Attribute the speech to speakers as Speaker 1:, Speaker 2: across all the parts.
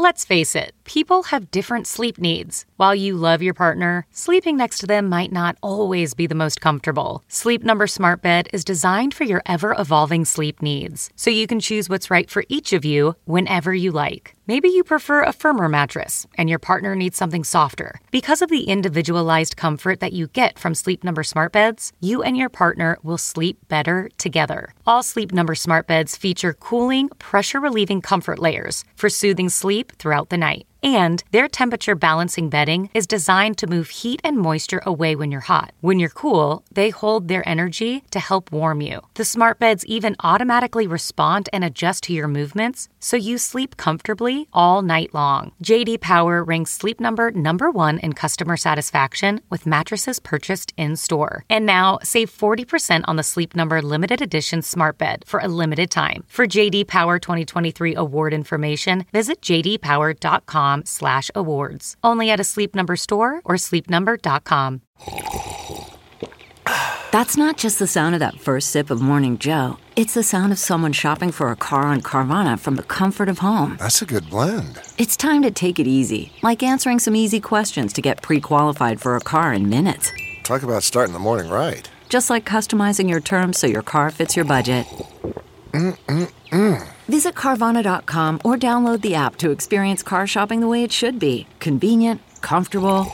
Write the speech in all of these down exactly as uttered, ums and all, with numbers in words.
Speaker 1: Let's face it, people have different sleep needs. While you love your partner, sleeping next to them might not always be the most comfortable. Sleep Number Smart Bed is designed for your ever-evolving sleep needs, so you can choose what's right for each of you whenever you like. Maybe you prefer a firmer mattress, and your partner needs something softer. Because of the individualized comfort that you get from Sleep Number Smart Beds, you and your partner will sleep better together. All Sleep Number Smart Beds feature cooling, pressure-relieving comfort layers for soothing sleep throughout the night. And their temperature balancing bedding is designed to move heat and moisture away when you're hot. When you're cool, they hold their energy to help warm you. The smart beds even automatically respond and adjust to your movements, so you sleep comfortably all night long. J D Power ranks Sleep Number number one in customer satisfaction with mattresses purchased in-store. And now, save forty percent on the Sleep Number limited edition smart bed for a limited time. For J D Power twenty twenty-three award information, visit j d power dot com slash awards. Only at a Sleep Number store or sleep number dot com.
Speaker 2: That's not just the sound of that first sip of Morning Joe. It's the sound of someone shopping for a car on Carvana from the comfort of home.
Speaker 3: That's a good blend.
Speaker 2: It's time to take it easy, like answering some easy questions to get pre-qualified for a car in minutes.
Speaker 3: Talk about starting the morning right.
Speaker 2: Just like customizing your terms so your car fits your budget.
Speaker 3: Mm-mm-mm.
Speaker 2: Visit Carvana dot com or download the app to experience car shopping the way it should be. Convenient, comfortable.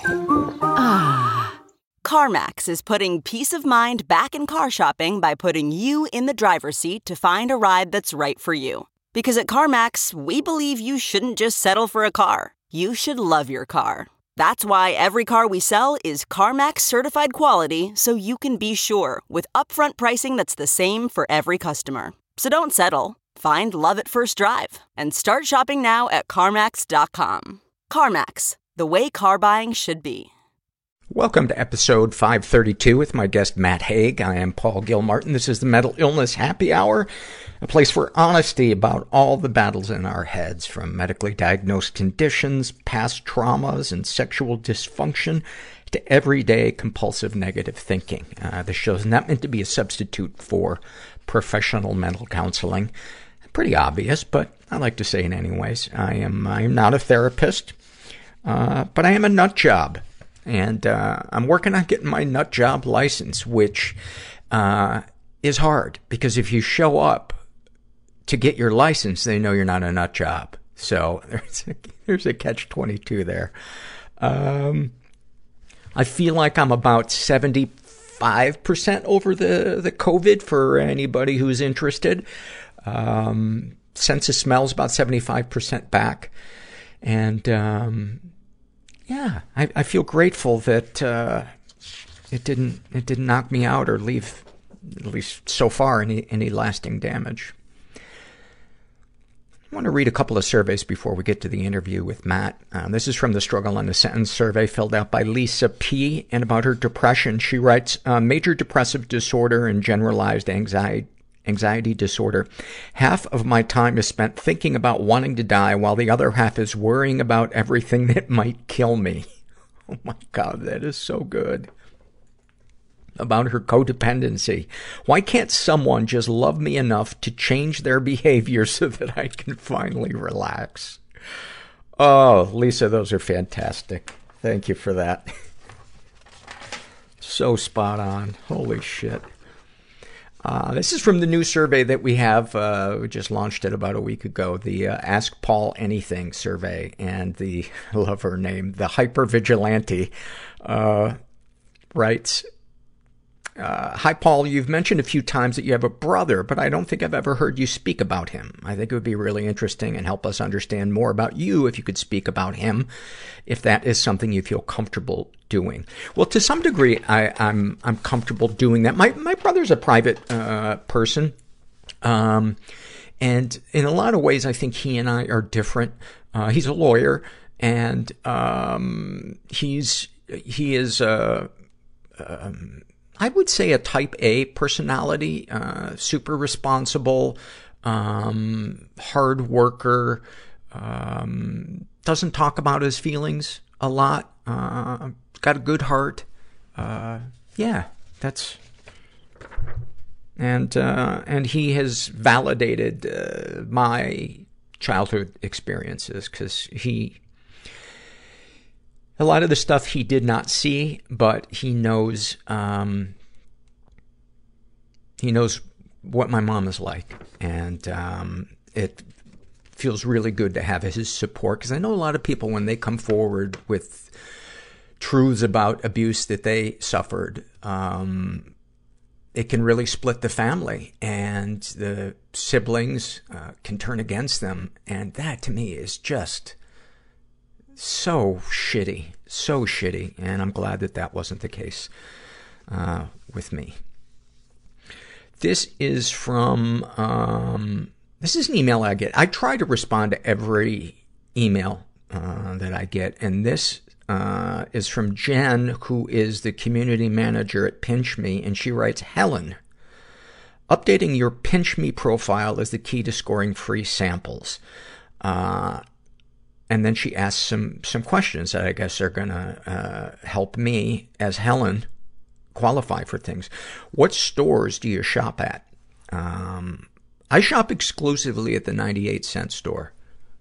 Speaker 2: Ah.
Speaker 4: CarMax is putting peace of mind back in car shopping by putting you in the driver's seat to find a ride that's right for you. Because at CarMax, we believe you shouldn't just settle for a car. You should love your car. That's why every car we sell is CarMax certified quality, so you can be sure with upfront pricing that's the same for every customer. So don't settle. Find love at first drive and start shopping now at CarMax dot com. CarMax, the way car buying should be.
Speaker 5: Welcome to episode five thirty-two with my guest Matt Haig. I am Paul Gilmartin. This is the Mental Illness Happy Hour, a place for honesty about all the battles in our heads, from medically diagnosed conditions, past traumas, and sexual dysfunction, to everyday compulsive negative thinking. Uh, this show is not meant to be a substitute for professional mental counseling. Pretty obvious, but I like to say it anyways. I am, I am not a therapist, uh, but I am a nut job. And, uh, I'm working on getting my nut job license, which, uh, is hard, because if you show up to get your license, they know you're not a nut job. So there's a, there's a catch twenty-two there. Um, I feel like I'm about seventy-five percent over the, the COVID for anybody who's interested. Um, sense of smell's about seventy-five percent back. And, um, yeah, I, I feel grateful that, uh, it didn't, it didn't knock me out or leave, at least so far, any, any lasting damage. I want to read a couple of surveys before we get to the interview with Matt. Uh, this is from the Struggle in a Sentence survey filled out by Lisa P. And about her depression, she writes, uh, major depressive disorder and generalized anxiety, anxiety disorder. Half of my time is spent thinking about wanting to die, while the other half is worrying about everything that might kill me. Oh my God, that is so good. About her codependency. Why can't someone just love me enough to change their behavior so that I can finally relax? Oh, Lisa, those are fantastic. Thank you for that. So spot on. Holy shit. Uh, this is from the new survey that we have, uh, we just launched it about a week ago, the uh, Ask Paul Anything survey, and the, I love her name, the Hypervigilante, uh, writes, Uh, hi, Paul. You've mentioned a few times that you have a brother, but I don't think I've ever heard you speak about him. I think it would be really interesting and help us understand more about you if you could speak about him, if that is something you feel comfortable doing. Well, to some degree, I, I'm, I'm comfortable doing that. My, my brother's a private, uh, person. Um, and in a lot of ways, I think he and I are different. Uh, he's a lawyer, and, um, he's, he is, uh, um, I would say a type A personality, uh, super responsible, um, hard worker, um, doesn't talk about his feelings a lot, uh, got a good heart. Uh, yeah, that's, and, uh, and he has validated, uh, my childhood experiences, because he, a lot of the stuff he did not see, but he knows, um, he knows what my mom is like. And, um, it feels really good to have his support, because I know a lot of people, when they come forward with truths about abuse that they suffered, um, it can really split the family, and the siblings uh, can turn against them. And that, to me, is just so shitty, so shitty. And I'm glad that that wasn't the case uh, with me. This is from, um, this is an email I get. I try to respond to every email uh, that I get, and this Uh, is from Jen, who is the community manager at Pinch Me, and she writes, Helen, updating your Pinch Me profile is the key to scoring free samples. Uh, and then she asks some, some questions that I guess are gonna, uh, help me as Helen qualify for things. What stores do you shop at? Um, I shop exclusively at the ninety-eight cent store.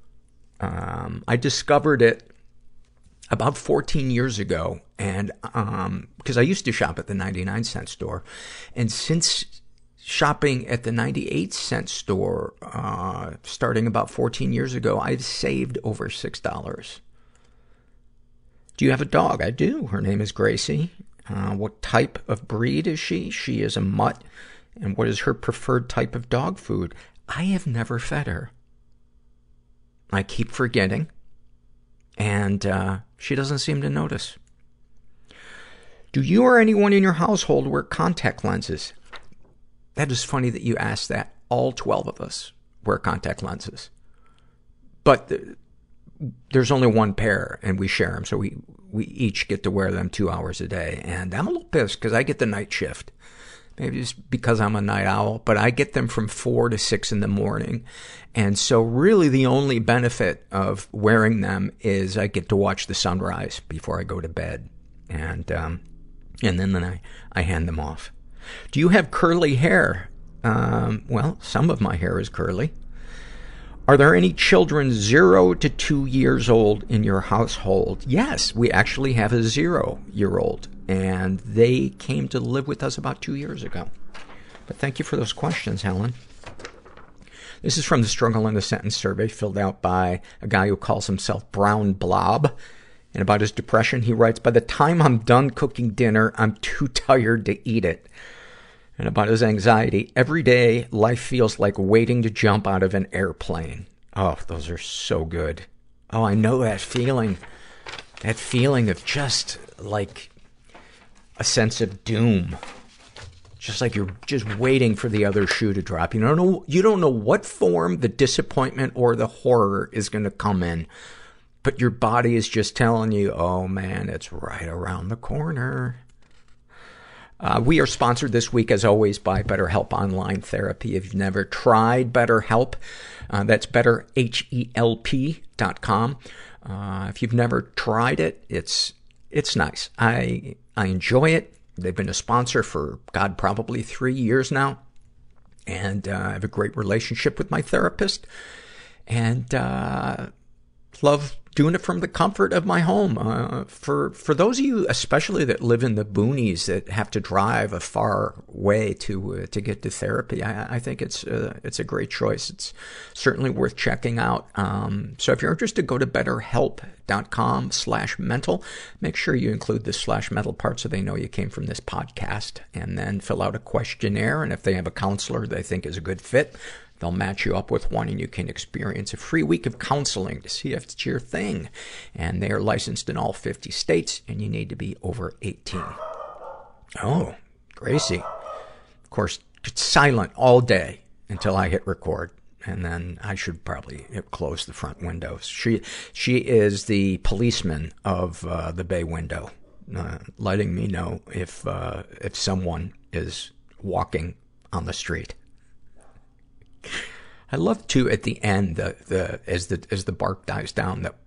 Speaker 5: Um, I discovered it about fourteen years ago, and, um, cause I used to shop at the ninety-nine cent store. And since shopping at the ninety-eight cent store, uh, starting about fourteen years ago, I've saved over six dollars. Do you have a dog? I do. Her name is Gracie. Uh, what type of breed is she? She is a mutt. And what is her preferred type of dog food? I have never fed her. I keep forgetting. And, uh, she doesn't seem to notice. Do you or anyone in your household wear contact lenses? That is funny that you asked that. All twelve of us wear contact lenses. But the, there's only one pair, and we share them, so we, we each get to wear them two hours a day. And I'm a little pissed, because I get the night shift. Maybe it's because I'm a night owl, but I get them from four to six in the morning. And so really the only benefit of wearing them is I get to watch the sunrise before I go to bed. And, um, and then, then I, I hand them off. Do you have curly hair? Um, well, some of my hair is curly. Are there any children zero to two years old in your household? Yes, we actually have a zero-year-old, and they came to live with us about two years ago. But thank you for those questions, Helen. This is from the Struggle in a Sentence survey filled out by a guy who calls himself Brown Blob. And about his depression, he writes, by the time I'm done cooking dinner, I'm too tired to eat it. And about his anxiety, every day life feels like waiting to jump out of an airplane. Oh, those are so good. Oh, I know that feeling. That feeling of just like a sense of doom. Just like you're just waiting for the other shoe to drop. You don't know, you don't know what form the disappointment or the horror is going to come in. But your body is just telling you, oh man, it's right around the corner. Uh, we are sponsored this week, as always, by BetterHelp Online Therapy. If you've never tried BetterHelp, uh, that's better H E L P dot com. Uh, if you've never tried it, it's, it's nice. I, I enjoy it. They've been a sponsor for, God, probably three years now. And, uh, I have a great relationship with my therapist. And, uh, love doing it from the comfort of my home. Uh, for, for those of you, especially that live in the boonies that have to drive a far way to, uh, to get to therapy, I, I think it's, uh, it's a great choice. It's certainly worth checking out. Um, so if you're interested, go to betterhelp.com slash mental. Make sure you include the slash mental part so they know you came from this podcast, and then fill out a questionnaire. And if they have a counselor they think is a good fit, they'll match you up with one, and you can experience a free week of counseling to see if it's your thing. And they are licensed in all fifty states, and you need to be over eighteen. Oh, Gracie. Of course, it's silent all day until I hit record. And then I should probably close the front windows. She, she is the policeman of, uh, the bay window, uh, letting me know if, uh, if someone is walking on the street. I love too at the end, the, the, as the, as the bark dies down, that,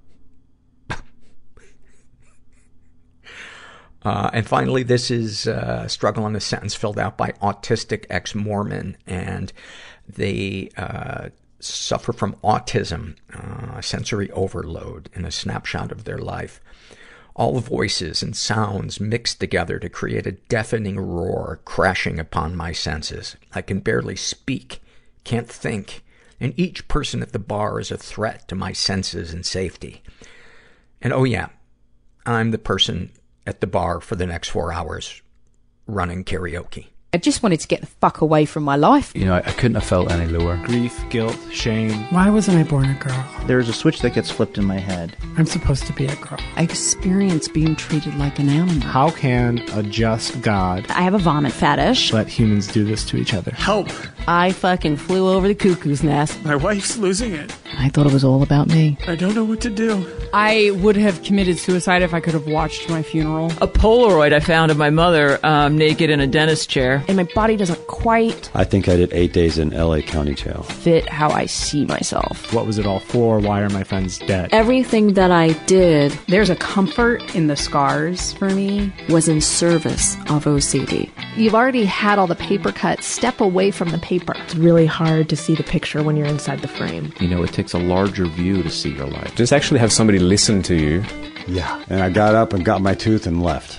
Speaker 5: uh, and finally, this is, uh, Struggle in a Sentence filled out by Autistic Ex-Mormon. And they, uh, suffer from autism, uh, sensory overload in a snapshot of their life. All voices and sounds mixed together to create a deafening roar crashing upon my senses. I can barely speak, can't think, and each person at the bar is a threat to my senses and safety. And oh yeah, I'm the person at the bar for the next four hours running karaoke.
Speaker 6: I just wanted to get the fuck away from my life.
Speaker 7: You know, I, I couldn't have felt any lower.
Speaker 8: Grief, guilt, shame.
Speaker 9: Why wasn't I born a girl?
Speaker 10: There's a switch that gets flipped in my head.
Speaker 9: I'm supposed to be a girl.
Speaker 11: I experience being treated like an animal.
Speaker 8: How can a just God...
Speaker 12: I have a vomit fetish.
Speaker 8: ...let humans do this to each other?
Speaker 13: Help!
Speaker 11: I fucking flew over the cuckoo's nest.
Speaker 13: My wife's losing it.
Speaker 11: I thought it was all about me.
Speaker 13: I don't know what to do.
Speaker 14: I would have committed suicide if I could have watched my funeral.
Speaker 15: A Polaroid I found of my mother um, naked in a dentist chair.
Speaker 16: And my body doesn't quite...
Speaker 17: I think I did eight days in L A County Jail.
Speaker 16: ...fit how I see myself.
Speaker 8: What was it all for? Why are my friends dead?
Speaker 16: Everything that I did...
Speaker 18: There's a comfort in the scars for me.
Speaker 16: ...was in service of O C D.
Speaker 19: You've already had all the paper cuts. Step away from the paper.
Speaker 20: It's really hard to see the picture when you're inside the frame.
Speaker 7: You know, it takes a larger view to see your life.
Speaker 21: Just actually have somebody listen to you.
Speaker 22: Yeah, and I got up and got my tooth and left.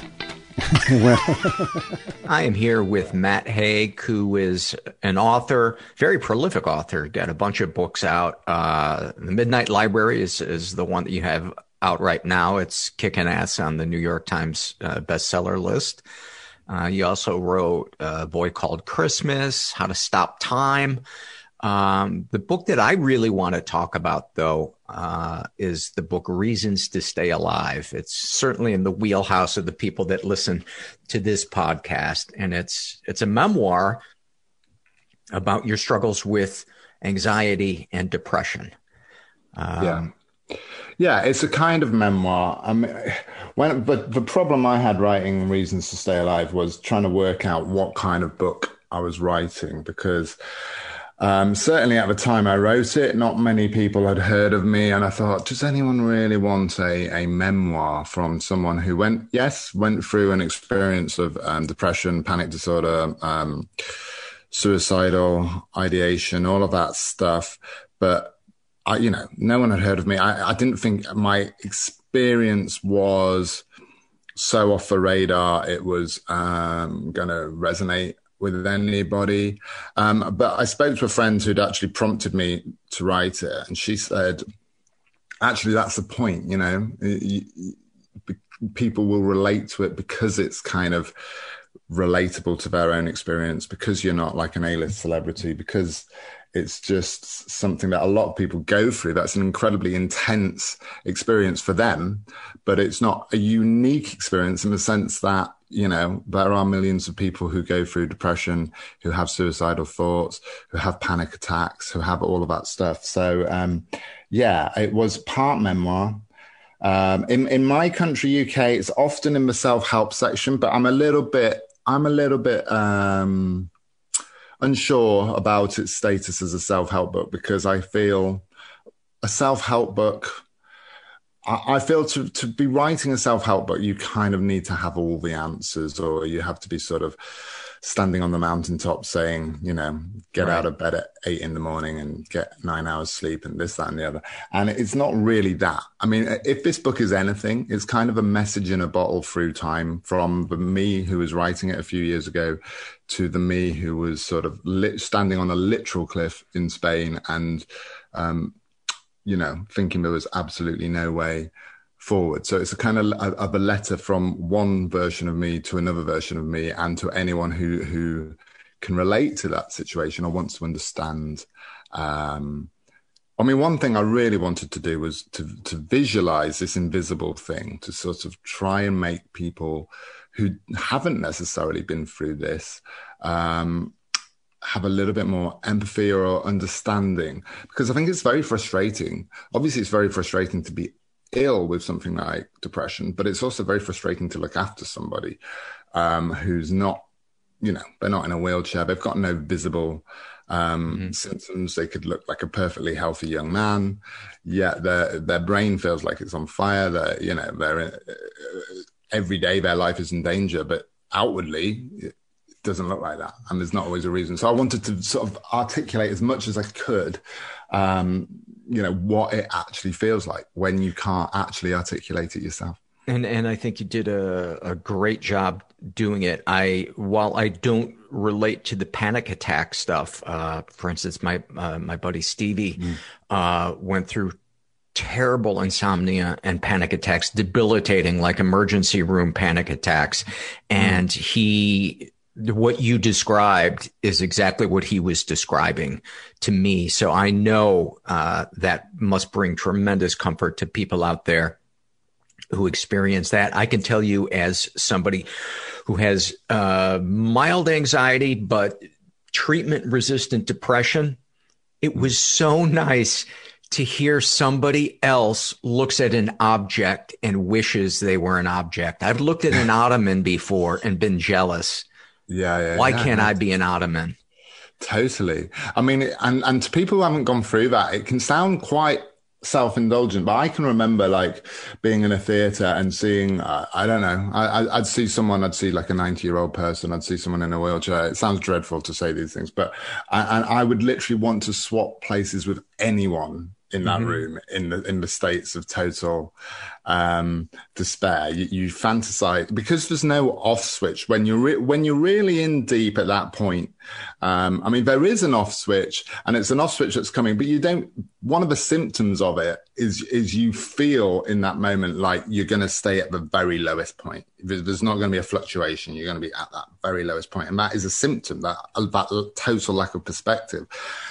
Speaker 5: I am here with Matt Haig, who is an author, very prolific author, got a bunch of books out. Uh, the Midnight Library is, is the one that you have out right now. It's kicking ass on the New York Times uh, bestseller list. Uh, you also wrote A Boy Called Christmas, How to Stop Time. Um, the book that I really want to talk about, though, uh, is the book Reasons to Stay Alive. It's certainly in the wheelhouse of the people that listen to this podcast. And it's, it's a memoir about your struggles with anxiety and depression. Um,
Speaker 23: yeah. Yeah, it's a kind of memoir. I mean, when, but the problem I had writing Reasons to Stay Alive was trying to work out what kind of book I was writing, because Um, certainly at the time I wrote it, not many people had heard of me. And I thought, does anyone really want a, a memoir from someone who went, yes, went through an experience of um, depression, panic disorder, um, suicidal ideation, all of that stuff. But, I, you know, no one had heard of me. I, I didn't think my experience was so off the radar. It was um, going to resonate with anybody. Um, but I spoke to a friend who'd actually prompted me to write it. And she said, actually, that's the point, you know, you, you, people will relate to it because it's kind of relatable to their own experience, because you're not like an A-list celebrity, because it's just something that a lot of people go through. That's an incredibly intense experience for them, but it's not a unique experience in the sense that, you know, there are millions of people who go through depression, who have suicidal thoughts, who have panic attacks, who have all of that stuff. So, um, yeah, it was part memoir. Um, in, in my country, U K, it's often in the self-help section, but I'm a little bit, I'm a little bit, um, unsure about its status as a self-help book, because I feel a self-help book, I feel to, to be writing a self-help book, you kind of need to have all the answers, or you have to be sort of standing on the mountaintop saying, you know, get right. out of bed at eight in the morning and get nine hours sleep and this, that, and the other. And it's not really that. I mean, if this book is anything, it's kind of a message in a bottle through time, from the me who was writing it a few years ago to the me who was sort of lit, standing on a literal cliff in Spain and, um, you know, thinking there was absolutely no way forward. So it's a kind of, of a letter from one version of me to another version of me, and to anyone who, who can relate to that situation or wants to understand. Um, I mean, one thing I really wanted to do was to, to visualize this invisible thing, to sort of try and make people who haven't necessarily been through this, um, have a little bit more empathy or understanding, because I think it's very frustrating. Obviously, it's very frustrating to be ill with something like depression, but it's also very frustrating to look after somebody um, who's not, you know, they're not in a wheelchair. They've got no visible um, mm-hmm. symptoms. They could look like a perfectly healthy young man, yet their their brain feels like it's on fire. They're, you know, they're uh, every day their life is in danger, but outwardly doesn't look like that. And there's not always a reason. So I wanted to sort of articulate as much as I could, um, you know, what it actually feels like when you can't actually articulate it yourself.
Speaker 5: And and I think you did a, a great job doing it. I while I don't relate to the panic attack stuff, uh, for instance, my uh, my buddy Stevie mm. uh, went through terrible insomnia and panic attacks, debilitating, like emergency room panic attacks. And mm. he, what you described is exactly what he was describing to me. So I know uh, that must bring tremendous comfort to people out there who experience that. I can tell you, as somebody who has uh, mild anxiety, but treatment resistant depression, it was so nice to hear somebody else looks at an object and wishes they were an object. I've looked at an ottoman before and been jealous.
Speaker 23: Yeah, yeah.
Speaker 5: Why
Speaker 23: yeah,
Speaker 5: can't
Speaker 23: yeah.
Speaker 5: I be an ottoman?
Speaker 23: Totally. I mean, and, and to people who haven't gone through that, it can sound quite self-indulgent, but I can remember like being in a theater and seeing, uh, I don't know, I, I'd see someone, I'd see like a ninety year old person, I'd see someone in a wheelchair. It sounds dreadful to say these things, but I, and I would literally want to swap places with anyone in that mm-hmm. room, in the in the states of total um, despair. You, you fantasize, because there's no off switch when you're re- when you're really in deep at that point. Um, I mean, there is an off switch, and it's an off switch that's coming, but you don't. One of the symptoms of it is is you feel in that moment like you're going to stay at the very lowest point. There's not going to be a fluctuation. You're going to be at that very lowest point, and that is a symptom, that that total lack of perspective,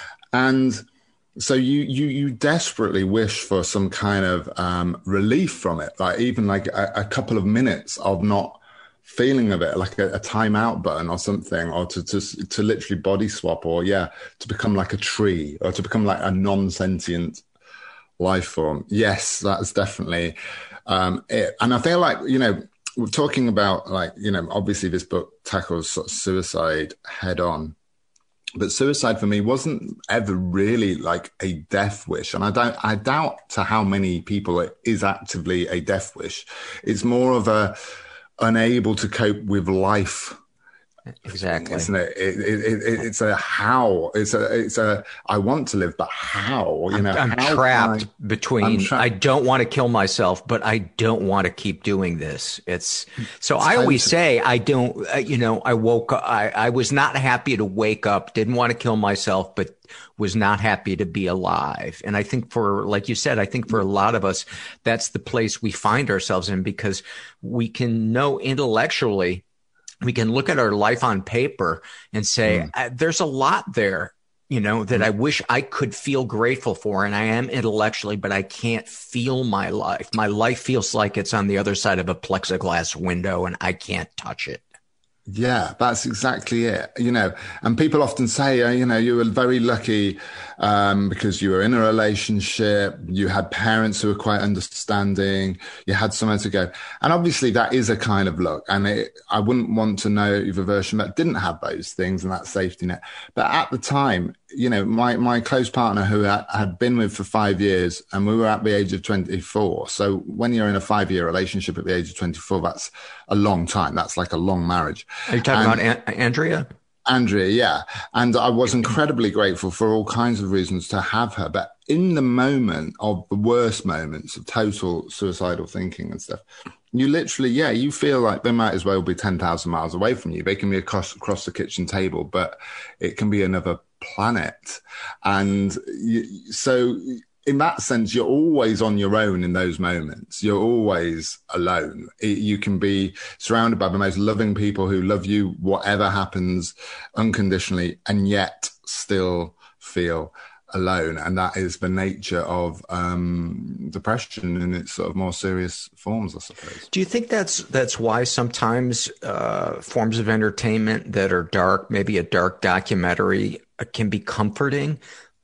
Speaker 23: and. So you, you, you desperately wish for some kind of um, relief from it, like even like a, a couple of minutes of not feeling of it, like a, a timeout button or something, or to, to, to literally body swap, or yeah, to become like a tree, or to become like a non-sentient life form. Yes, that's definitely um, it. And I feel like, you know, we're talking about like, you know, obviously this book tackles sort of suicide head on. But suicide for me wasn't ever really like a death wish. And I don't, I doubt to how many people it is actively a death wish. It's more of a unable to cope with life.
Speaker 5: Exactly.
Speaker 23: Isn't it? It, it, it? It's a how. It's a, it's a, I want to live, but how? You know,
Speaker 5: I'm, I'm
Speaker 23: how
Speaker 5: trapped
Speaker 23: I,
Speaker 5: between,
Speaker 23: I'm tra-
Speaker 5: I don't want to kill myself, but I don't want to keep doing this. It's, so I always say, I don't, uh, you know, I woke up, I, I was not happy to wake up, didn't want to kill myself, but was not happy to be alive. And I think for, like you said, I think for a lot of us, that's the place we find ourselves in, because we can know intellectually, we can look at our life on paper and say, mm. there's a lot there, you know, that mm. I wish I could feel grateful for. And I am intellectually, but I can't feel my life. My life feels like it's on the other side of a plexiglass window and I can't touch it.
Speaker 23: Yeah, that's exactly it. You know, and people often say, uh, you know, you were very lucky um, because you were in a relationship, you had parents who were quite understanding, you had somewhere to go. And obviously that is a kind of luck. And it, I wouldn't want to know of a version that didn't have those things and that safety net. But at the time, you know, my, my close partner who I had been with for five years and we were at the age of twenty-four. So when you're in a five year relationship at the age of twenty-four, that's a long time. That's like a long marriage.
Speaker 5: Are you talking
Speaker 23: and,
Speaker 5: about An- Andrea?
Speaker 23: Andrea, yeah. And I was incredibly grateful for all kinds of reasons to have her. But in the moment of the worst moments of total suicidal thinking and stuff, you literally, yeah, you feel like they might as well be ten thousand miles away from you. They can be across, across the kitchen table, but it can be another planet. And you, so in that sense, you're always on your own in those moments. You're always alone. It, you can be surrounded by the most loving people who love you, whatever happens, unconditionally, and yet still feel alone. And that is the nature of um, depression in its sort of more serious forms, I suppose.
Speaker 5: Do you think that's that's why sometimes uh, forms of entertainment that are dark, maybe a dark documentary, uh, can be comforting?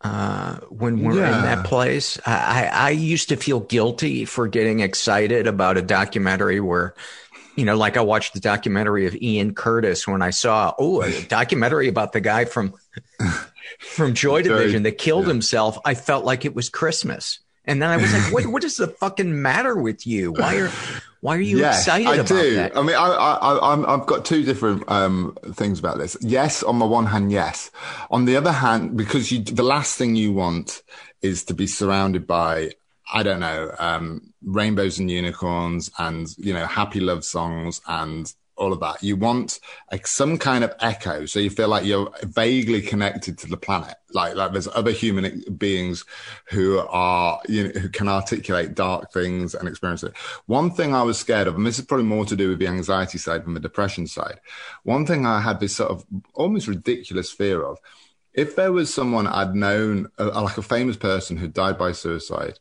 Speaker 5: Uh, when we're yeah. in that place, I, I used to feel guilty for getting excited about a documentary where, you know, like I watched the documentary of Ian Curtis when I saw, oh, a documentary about the guy from, from Joy Division that killed yeah. himself. I felt like it was Christmas. And then I was like, what, what is the fucking matter with you? Why are, why are you
Speaker 23: yes,
Speaker 5: excited
Speaker 23: I
Speaker 5: about
Speaker 23: do.
Speaker 5: that?
Speaker 23: I mean, I, I, I'm, I've got two different um, things about this. Yes, on the one hand, yes. On the other hand, because you, the last thing you want is to be surrounded by, I don't know, um, rainbows and unicorns and, you know, happy love songs and all of that. You want like some kind of echo. So you feel like you're vaguely connected to the planet. Like, like there's other human beings who are, you know, who can articulate dark things and experience it. One thing I was scared of, and this is probably more to do with the anxiety side than the depression side. One thing I had this sort of almost ridiculous fear of, if there was someone I'd known, uh, like a famous person who died by suicide,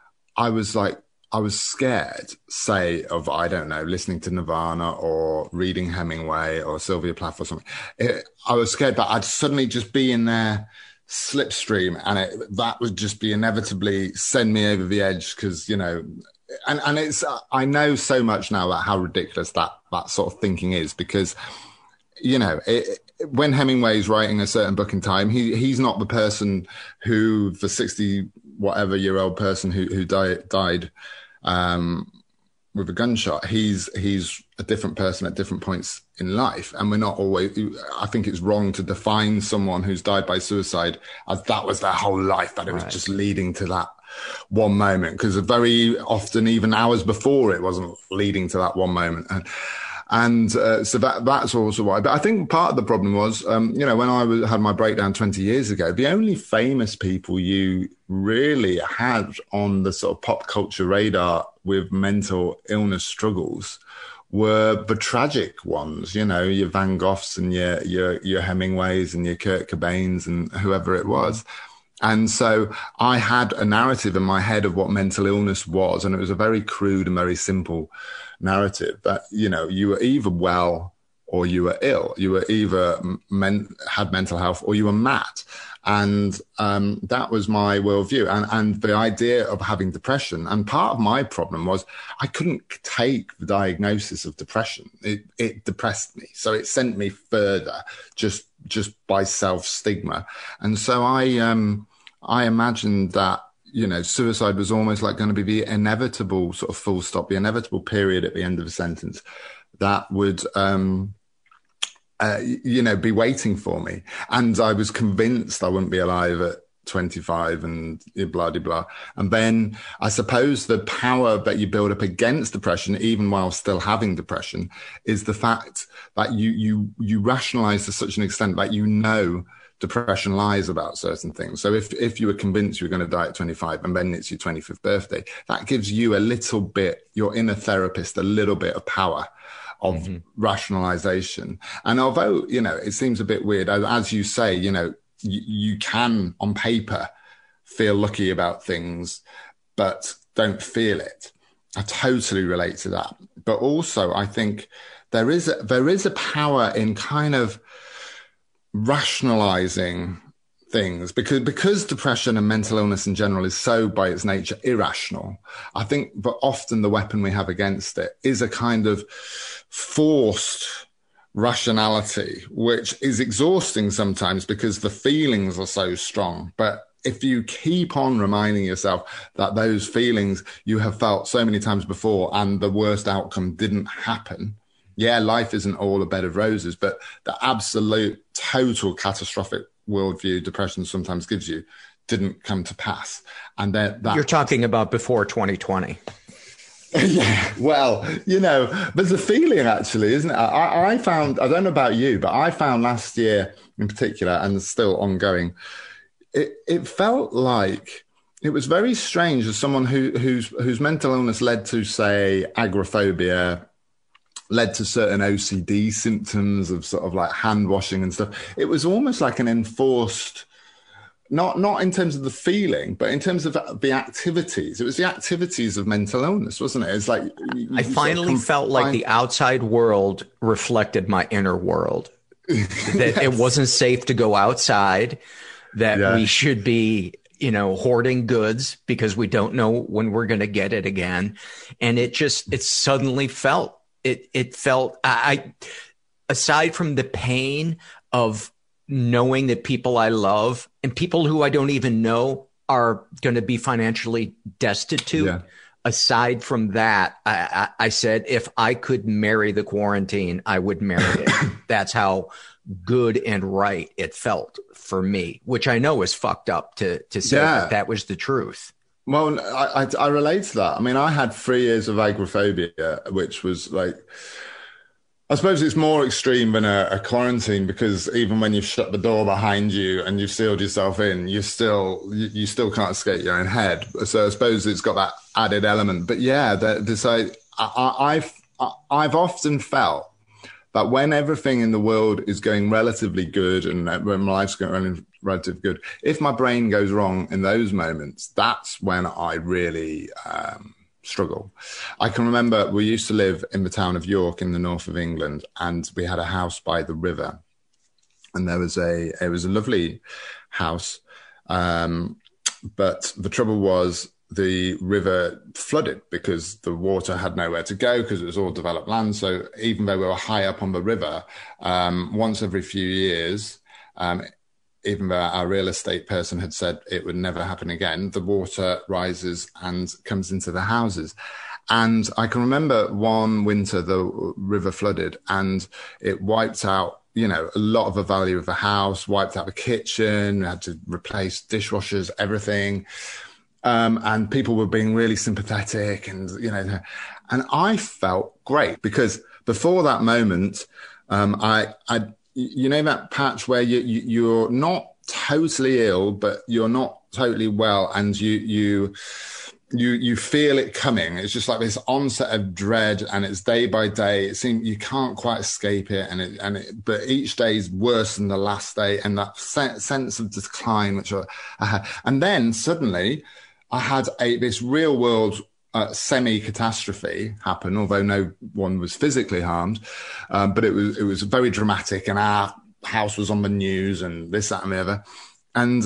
Speaker 23: I was like, I was scared, say, of, I don't know, listening to Nirvana or reading Hemingway or Sylvia Plath or something. It, I was scared that I'd suddenly just be in their slipstream and it, that would just be inevitably send me over the edge because, you know, and, and it's, I know so much now about how ridiculous that, that sort of thinking is because, you know, it, when Hemingway's writing a certain book in time, he he's not the person who the sixty whatever year old person who who died died um, with a gunshot. He's he's a different person at different points in life, and we're not always. I think it's wrong to define someone who's died by suicide as that was their whole life, that it was right. just leading to that one moment, because very often, even hours before, it wasn't leading to that one moment. And And uh, so that that's also why. But I think part of the problem was, um, you know, when I was, had my breakdown twenty years ago, the only famous people you really had on the sort of pop culture radar with mental illness struggles were the tragic ones, you know, your Van Goghs and your your your Hemingways and your Kurt Cobains and whoever it was. And so I had a narrative in my head of what mental illness was, and it was a very crude and very simple narrative that, you know, you were either well or you were ill. You were either men- had mental health or you were mad. And um, that was my worldview. And, and the idea of having depression. And part of my problem was I couldn't take the diagnosis of depression. It, it depressed me. So it sent me further just just by self-stigma. And so I um, I imagined that, you know, suicide was almost like going to be the inevitable sort of full stop, the inevitable period at the end of a sentence that would, um, uh, you know, be waiting for me. And I was convinced I wouldn't be alive at twenty-five and blah, blah, blah. And then I suppose the power that you build up against depression, even while still having depression, is the fact that you, you, you rationalize to such an extent that you know depression lies about certain things. So if, if you were convinced you were going to die at twenty-five and then it's your twenty-fifth birthday, that gives you a little bit, your inner therapist, a little bit of power of mm-hmm. rationalization. And although, you know, it seems a bit weird, as, as you say, you know, you, you can on paper feel lucky about things, but don't feel it. I totally relate to that. But also I think there is a, there is a power in kind of rationalizing things, because because depression and mental illness in general is so by its nature irrational. I think but often the weapon we have against it is a kind of forced rationality, which is exhausting sometimes because the feelings are so strong. But if you keep on reminding yourself that those feelings you have felt so many times before and the worst outcome didn't happen, yeah, life isn't all a bed of roses, but the absolute total catastrophic worldview depression sometimes gives you didn't come to pass. And that, that
Speaker 5: you're talking about before twenty twenty.
Speaker 23: Yeah, well, you know, there's a feeling actually, isn't it? I, I found, I don't know about you, but I found last year in particular, and still ongoing, it, it felt like it was very strange as someone who, whose, whose mental illness led to, say, agoraphobia, led to certain O C D symptoms of sort of like hand washing and stuff. It was almost like an enforced, not not in terms of the feeling, but in terms of the activities. It was the activities of mental illness, wasn't it? It's like you,
Speaker 5: I finally sort of felt like the outside world reflected my inner world. That yes. It wasn't safe to go outside, that yeah. we should be, you know, hoarding goods because we don't know when we're going to get it again. And it just, it suddenly felt, it, it felt, I, aside from the pain of knowing that people I love and people who I don't even know are going to be financially destitute. Yeah. Aside from that, I, I, I said, if I could marry the quarantine, I would marry it. That's how good and right it felt for me, which I know is fucked up to, to say, yeah. That that was the truth.
Speaker 23: Well, I, I, I relate to that. I mean, I had three years of agoraphobia, which was like, I suppose it's more extreme than a, a quarantine, because even when you've shut the door behind you and you've sealed yourself in, you still you, you still can't escape your own head. So I suppose it's got that added element. But yeah, the, this I, I I've I've often felt that when everything in the world is going relatively good and when my life's going relatively good, if my brain goes wrong in those moments, that's when I really um, struggle. I can remember we used to live in the town of York in the north of England, and we had a house by the river, and there was a it was a lovely house, um, but the trouble was the river flooded because the water had nowhere to go because it was all developed land. So even though we were high up on the river, um, once every few years, um, even though our real estate person had said it would never happen again, the water rises and comes into the houses. And I can remember one winter, the river flooded and it wiped out, you know, a lot of the value of the house, wiped out the kitchen, had to replace dishwashers, everything. Um, and people were being really sympathetic and, you know, and I felt great because before that moment, um, I, I, you know, that patch where you, you, you're not totally ill, but you're not totally well. And you, you, you, you feel it coming. It's just like this onset of dread and it's day by day. It seems you can't quite escape it. And it, and it, but each day is worse than the last day. And that se- sense of decline, which I, I had. And then suddenly I had a, this real world uh, semi-catastrophe happen, although no one was physically harmed. Um, but it was, it was very dramatic and our house was on the news and this, that and the other. And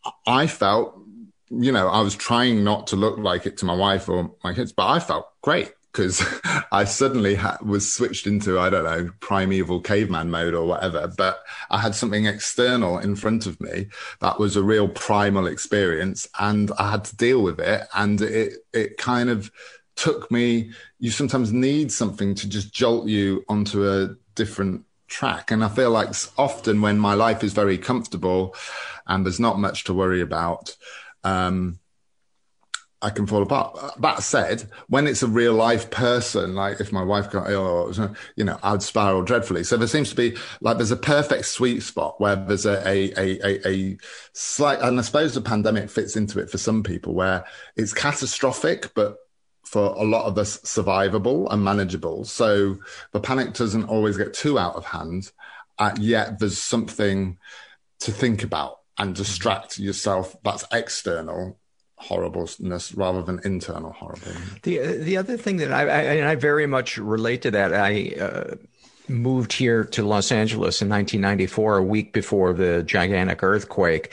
Speaker 23: I felt, you know, I was trying not to look like it to my wife or my kids, but I felt great because I suddenly ha- was switched into, I don't know, primeval caveman mode or whatever, but I had something external in front of me that was a real primal experience and I had to deal with it. And it, it kind of took me, you sometimes need something to just jolt you onto a different track. And I feel like often when my life is very comfortable and there's not much to worry about, um, I can fall apart. That said, when it's a real life person, like if my wife got ill or, you know, I'd spiral dreadfully. So there seems to be like, there's a perfect sweet spot where there's a, a, a, a, a slight, and I suppose the pandemic fits into it for some people where it's catastrophic, but for a lot of us survivable and manageable. So the panic doesn't always get too out of hand, uh, yet there's something to think about and distract yourself that's external horribleness rather than internal horribleness.
Speaker 5: The the other thing that I, I and I very much relate to that. I uh, moved here to Los Angeles in nineteen ninety-four, a week before the gigantic earthquake,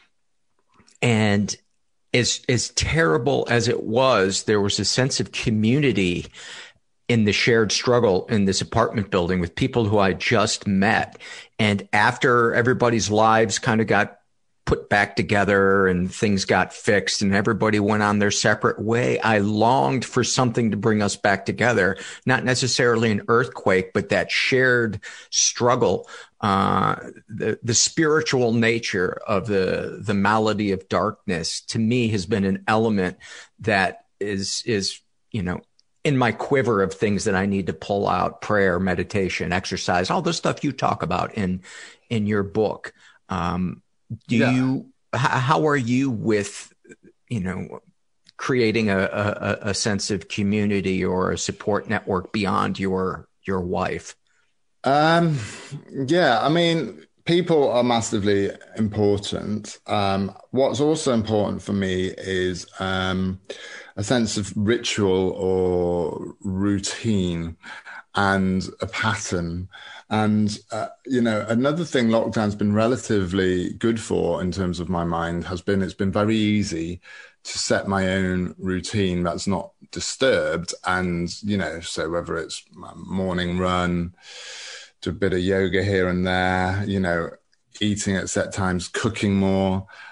Speaker 5: and as as terrible as it was, there was a sense of community in the shared struggle in this apartment building with people who I just met. And after everybody's lives kind of got put back together and things got fixed and everybody went on their separate way, I longed for something to bring us back together, not necessarily an earthquake, but that shared struggle, uh, the, the spiritual nature of the, the malady of darkness to me has been an element that is, is, you know, in my quiver of things that I need to pull out: prayer, meditation, exercise, all the stuff you talk about in, in your book. Um, Do yeah. you, how are you with, you know, creating a, a, a sense of community or a support network beyond your, your wife?
Speaker 23: Um, yeah, I mean, people are massively important. Um, what's also important for me is um, a sense of ritual or routine and a pattern. And, uh, you know, another thing lockdown's been relatively good for in terms of my mind has been, it's been very easy to set my own routine that's not disturbed. And, you know, so whether it's a morning run, do a bit of yoga here and there, you know, eating at set times, cooking more,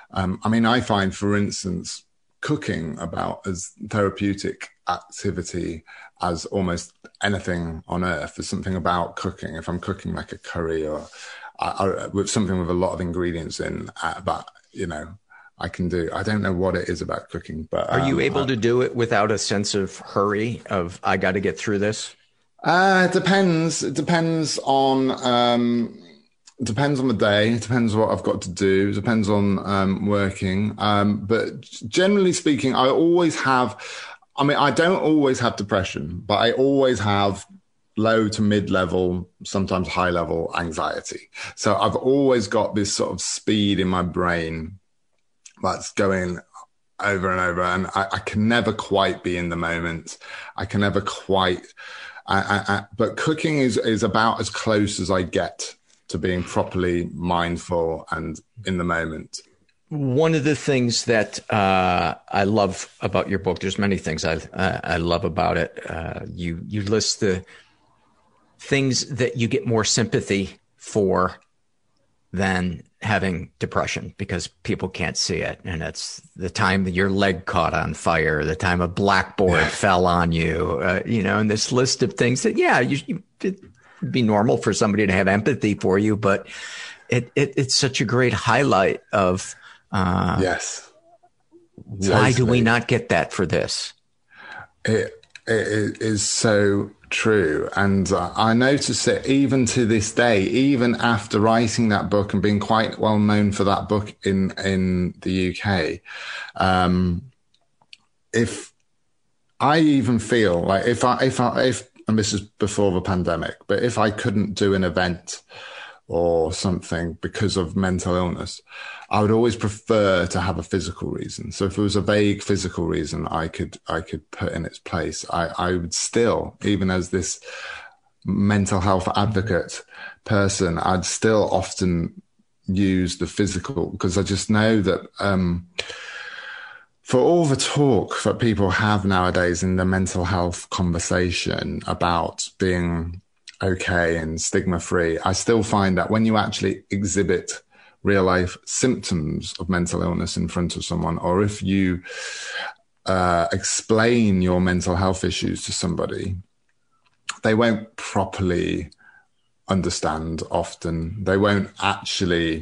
Speaker 23: Um, I mean, I find, for instance, cooking about as therapeutic activity as almost anything on earth. There's something about cooking. If I'm cooking like a curry or, or with something with a lot of ingredients in, uh, but you know, I can do. I don't know what it is about cooking, but
Speaker 5: um, are you able
Speaker 23: I,
Speaker 5: to do it without a sense of hurry? Of I got to get through this.
Speaker 23: Uh, it depends. It depends on. Um, It depends on the day. It depends what I've got to do. It depends on um, working. Um, but generally speaking, I always have, I mean, I don't always have depression, but I always have low to mid-level, sometimes high-level anxiety. So I've always got this sort of speed in my brain that's going over and over. And I, I can never quite be in the moment. I can never quite, I, I, I, but cooking is, is about as close as I get to being properly mindful and in the moment.
Speaker 5: One of the things that uh, I love about your book, there's many things I uh, I love about it. Uh, you you list the things that you get more sympathy for than having depression because people can't see it. And it's the time that your leg caught on fire, the time a blackboard fell on you, uh, you know, and this list of things that, yeah, you, you it, be normal for somebody to have empathy for you, but it, it it's such a great highlight of uh,
Speaker 23: yes.
Speaker 5: Why totally. do we not get that for this?
Speaker 23: It it is so true, and uh, I notice it even to this day, even after writing that book and being quite well known for that book in in the U K. Um, if I even feel like if I if I if and this is before the pandemic, but if I couldn't do an event or something because of mental illness, I would always prefer to have a physical reason. So if it was a vague physical reason I could I could put in its place, I, I would still, even as this mental health advocate person, I'd still often use the physical because I just know that um, for all the talk that people have nowadays in the mental health conversation about being okay and stigma free, I still find that when you actually exhibit real life symptoms of mental illness in front of someone, or if you uh, explain your mental health issues to somebody, they won't properly understand often. They won't actually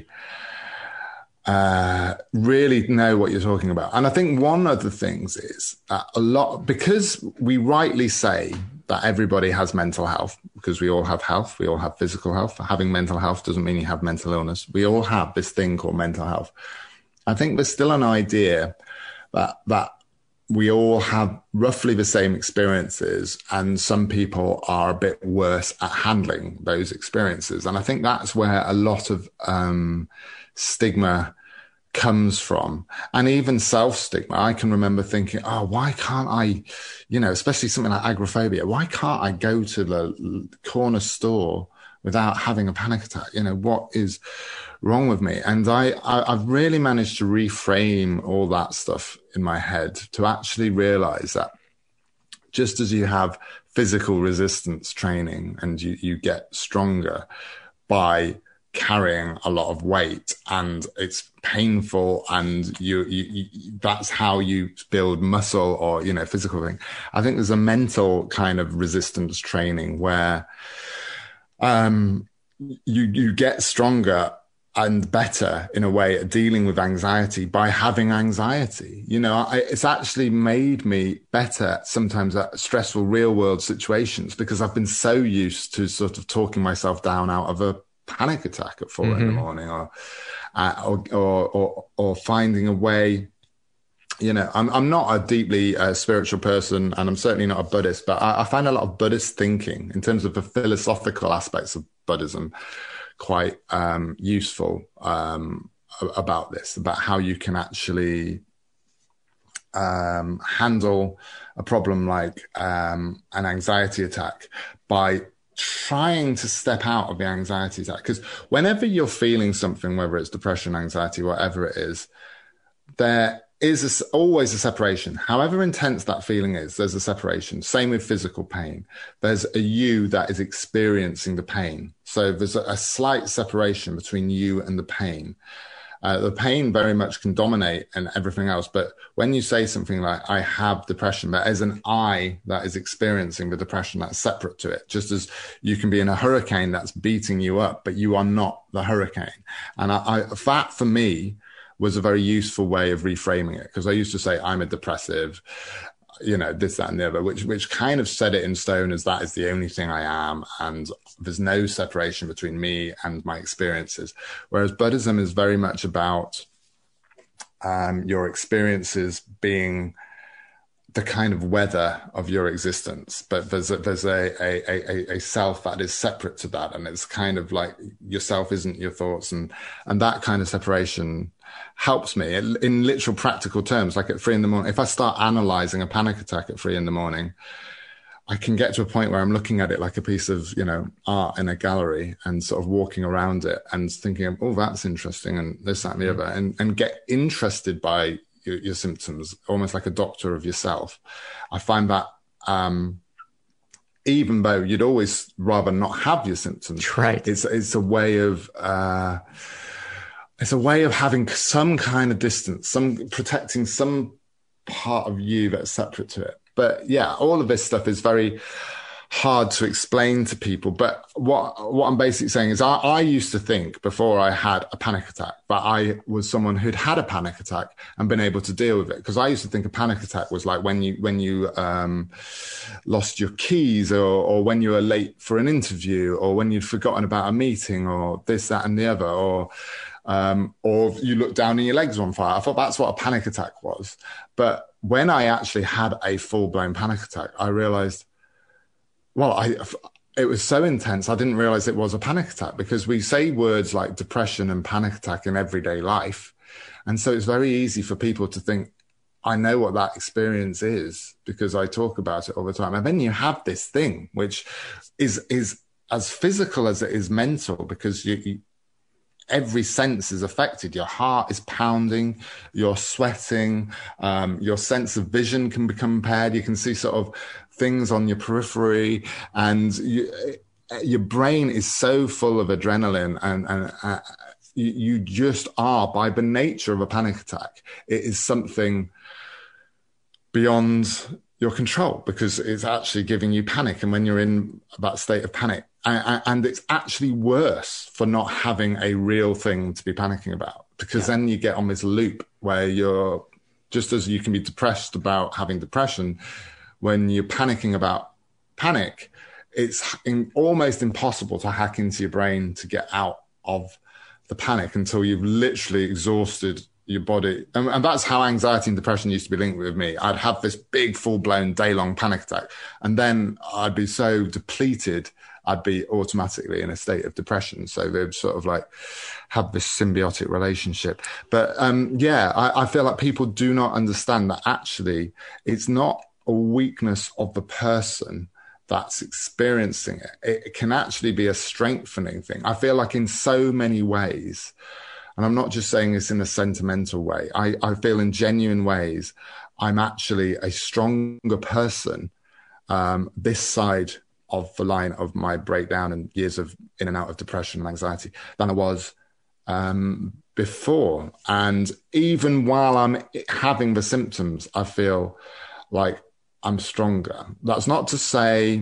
Speaker 23: Uh, really know what you're talking about. And I think one of the things is that a lot, because we rightly say that everybody has mental health, because we all have health, we all have physical health. Having mental health doesn't mean you have mental illness. We all have this thing called mental health. I think there's still an idea that, that we all have roughly the same experiences, and some people are a bit worse at handling those experiences. And I think that's where a lot of um, stigma comes from, and even self-stigma. I can remember thinking, oh, why can't I, you know, especially something like agoraphobia, why can't I go to the corner store without having a panic attack? You know, what is wrong with me? And I, I I've really managed to reframe all that stuff in my head to actually realize that just as you have physical resistance training and you, you get stronger by carrying a lot of weight and it's painful and you, you, you that's how you build muscle or, you know, physical thing. I think there's a mental kind of resistance training where um, you, you get stronger and better in a way at dealing with anxiety by having anxiety. You know, I, it's actually made me better sometimes at stressful real world situations because I've been so used to sort of talking myself down out of a panic attack at four mm-hmm. in the morning, or, uh, or, or, or, or finding a way. You know, I'm, I'm not a deeply uh, spiritual person, and I'm certainly not a Buddhist, but I, I find a lot of Buddhist thinking in terms of the philosophical aspects of Buddhism quite um, useful um, about this, about how you can actually um, handle a problem like um, an anxiety attack by trying to step out of the anxiety attack. Because whenever you're feeling something, whether it's depression, anxiety, whatever it is, there is a, always a separation. However intense that feeling is, there's a separation. Same with physical pain. There's a you that is experiencing the pain. So there's a, a slight separation between you and the pain. Uh, the pain very much can dominate and everything else. But when you say something like, I have depression, but as an I that is experiencing the depression, that's separate to it. Just as you can be in a hurricane that's beating you up, but you are not the hurricane. And I, I, that for me was a very useful way of reframing it, because I used to say, I'm a depressive, you know, this, that, and the other, which, which kind of set it in stone as that is the only thing I am. And there's no separation between me and my experiences. Whereas Buddhism is very much about um, your experiences being the kind of weather of your existence. But there's a, there's a, a, a, a self that is separate to that. And it's kind of like yourself isn't your thoughts. And, and that kind of separation helps me in literal practical terms. Like at three in the morning, if I start analyzing a panic attack at three in the morning, I can get to a point where I'm looking at it like a piece of, you know, art in a gallery and sort of walking around it and thinking, oh, that's interesting, and this, that, and the other, and, and get interested by your, your symptoms, almost like a doctor of yourself. I find that um, even though you'd always rather not have your symptoms,
Speaker 5: right?
Speaker 23: It's it's a way of uh, it's a way of having some kind of distance, some protecting some part of you that's separate to it. But yeah, all of this stuff is very hard to explain to people. But what what I'm basically saying is I, I used to think before I had a panic attack that I was someone who'd had a panic attack and been able to deal with it. Because I used to think a panic attack was like when you when you um, lost your keys, or, or when you were late for an interview, or when you'd forgotten about a meeting, or this, that, and the other, or um, or you looked down and your legs were on fire. I thought that's what a panic attack was. But when I actually had a full-blown panic attack, I realized, well, I, it was so intense, I didn't realize it was a panic attack, because we say words like depression and panic attack in everyday life. And so it's very easy for people to think, I know what that experience is because I talk about it all the time. And then you have this thing, which is, is as physical as it is mental, because you, you every sense is affected. Your heart is pounding, you're sweating, um, your sense of vision can become impaired. You can see sort of things on your periphery, and you, your brain is so full of adrenaline, and, and uh, you, you just are, by the nature of a panic attack, it is something beyond your control, because it's actually giving you panic. And when you're in that state of panic, and, and it's actually worse for not having a real thing to be panicking about, because yeah. then you get on this loop where you're, just as you can be depressed about having depression, when you're panicking about panic, it's in, almost impossible to hack into your brain to get out of the panic until you've literally exhausted your body. And, and that's how anxiety and depression used to be linked with me. I'd have this big full-blown day-long panic attack, and then I'd be so depleted, I'd be automatically in a state of depression. So they'd sort of like have this symbiotic relationship. But um, yeah, I, I feel like people do not understand that actually it's not a weakness of the person that's experiencing it. It can actually be a strengthening thing. I feel like in so many ways, and I'm not just saying this in a sentimental way, I, I feel in genuine ways, I'm actually a stronger person um, this side of the line of my breakdown and years of in and out of depression and anxiety than I was um, before. And even while I'm having the symptoms, I feel like I'm stronger. That's not to say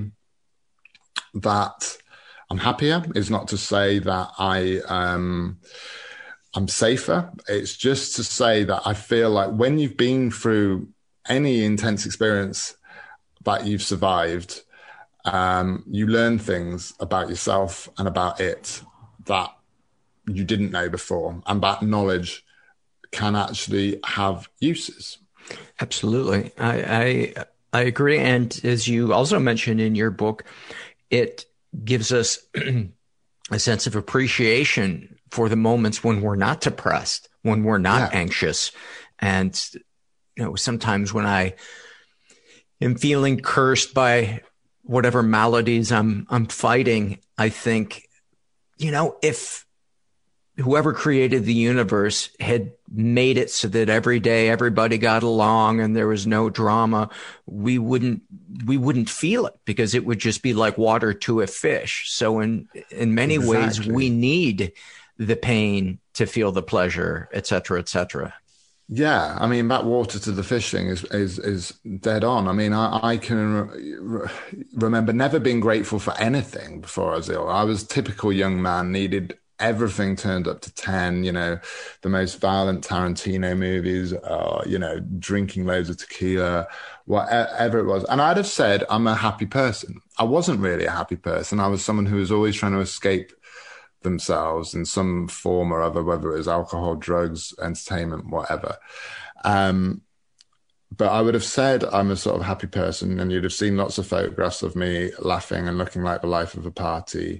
Speaker 23: that I'm happier. It's not to say that I, um, I'm safer. It's just to say that I feel like when you've been through any intense experience that you've survived, um, you learn things about yourself and about it that you didn't know before. And that knowledge can actually have uses.
Speaker 5: Absolutely. I, I, I agree. And as you also mentioned in your book, it gives us a sense of appreciation for the moments when we're not depressed, when we're not yeah. anxious. And, you know, sometimes when I am feeling cursed by whatever maladies I'm, I'm fighting, I think, you know, if whoever created the universe had made it so that every day everybody got along and there was no drama, we wouldn't, we wouldn't feel it, because it would just be like water to a fish. So in, in many exactly. ways, we need the pain to feel the pleasure, et cetera, et cetera.
Speaker 23: Yeah, I mean, that water to the fish thing is is is dead on. I mean, I, I can re- remember never being grateful for anything before I was ill. I was a typical young man, needed everything turned up to ten, you know, the most violent Tarantino movies, uh, you know, drinking loads of tequila, whatever it was. And I'd have said I'm a happy person. I wasn't really a happy person. I was someone who was always trying to escape themselves in some form or other, whether it was alcohol, drugs, entertainment, whatever. Um, but I would have said I'm a sort of happy person, and you'd have seen lots of photographs of me laughing and looking like the life of a party.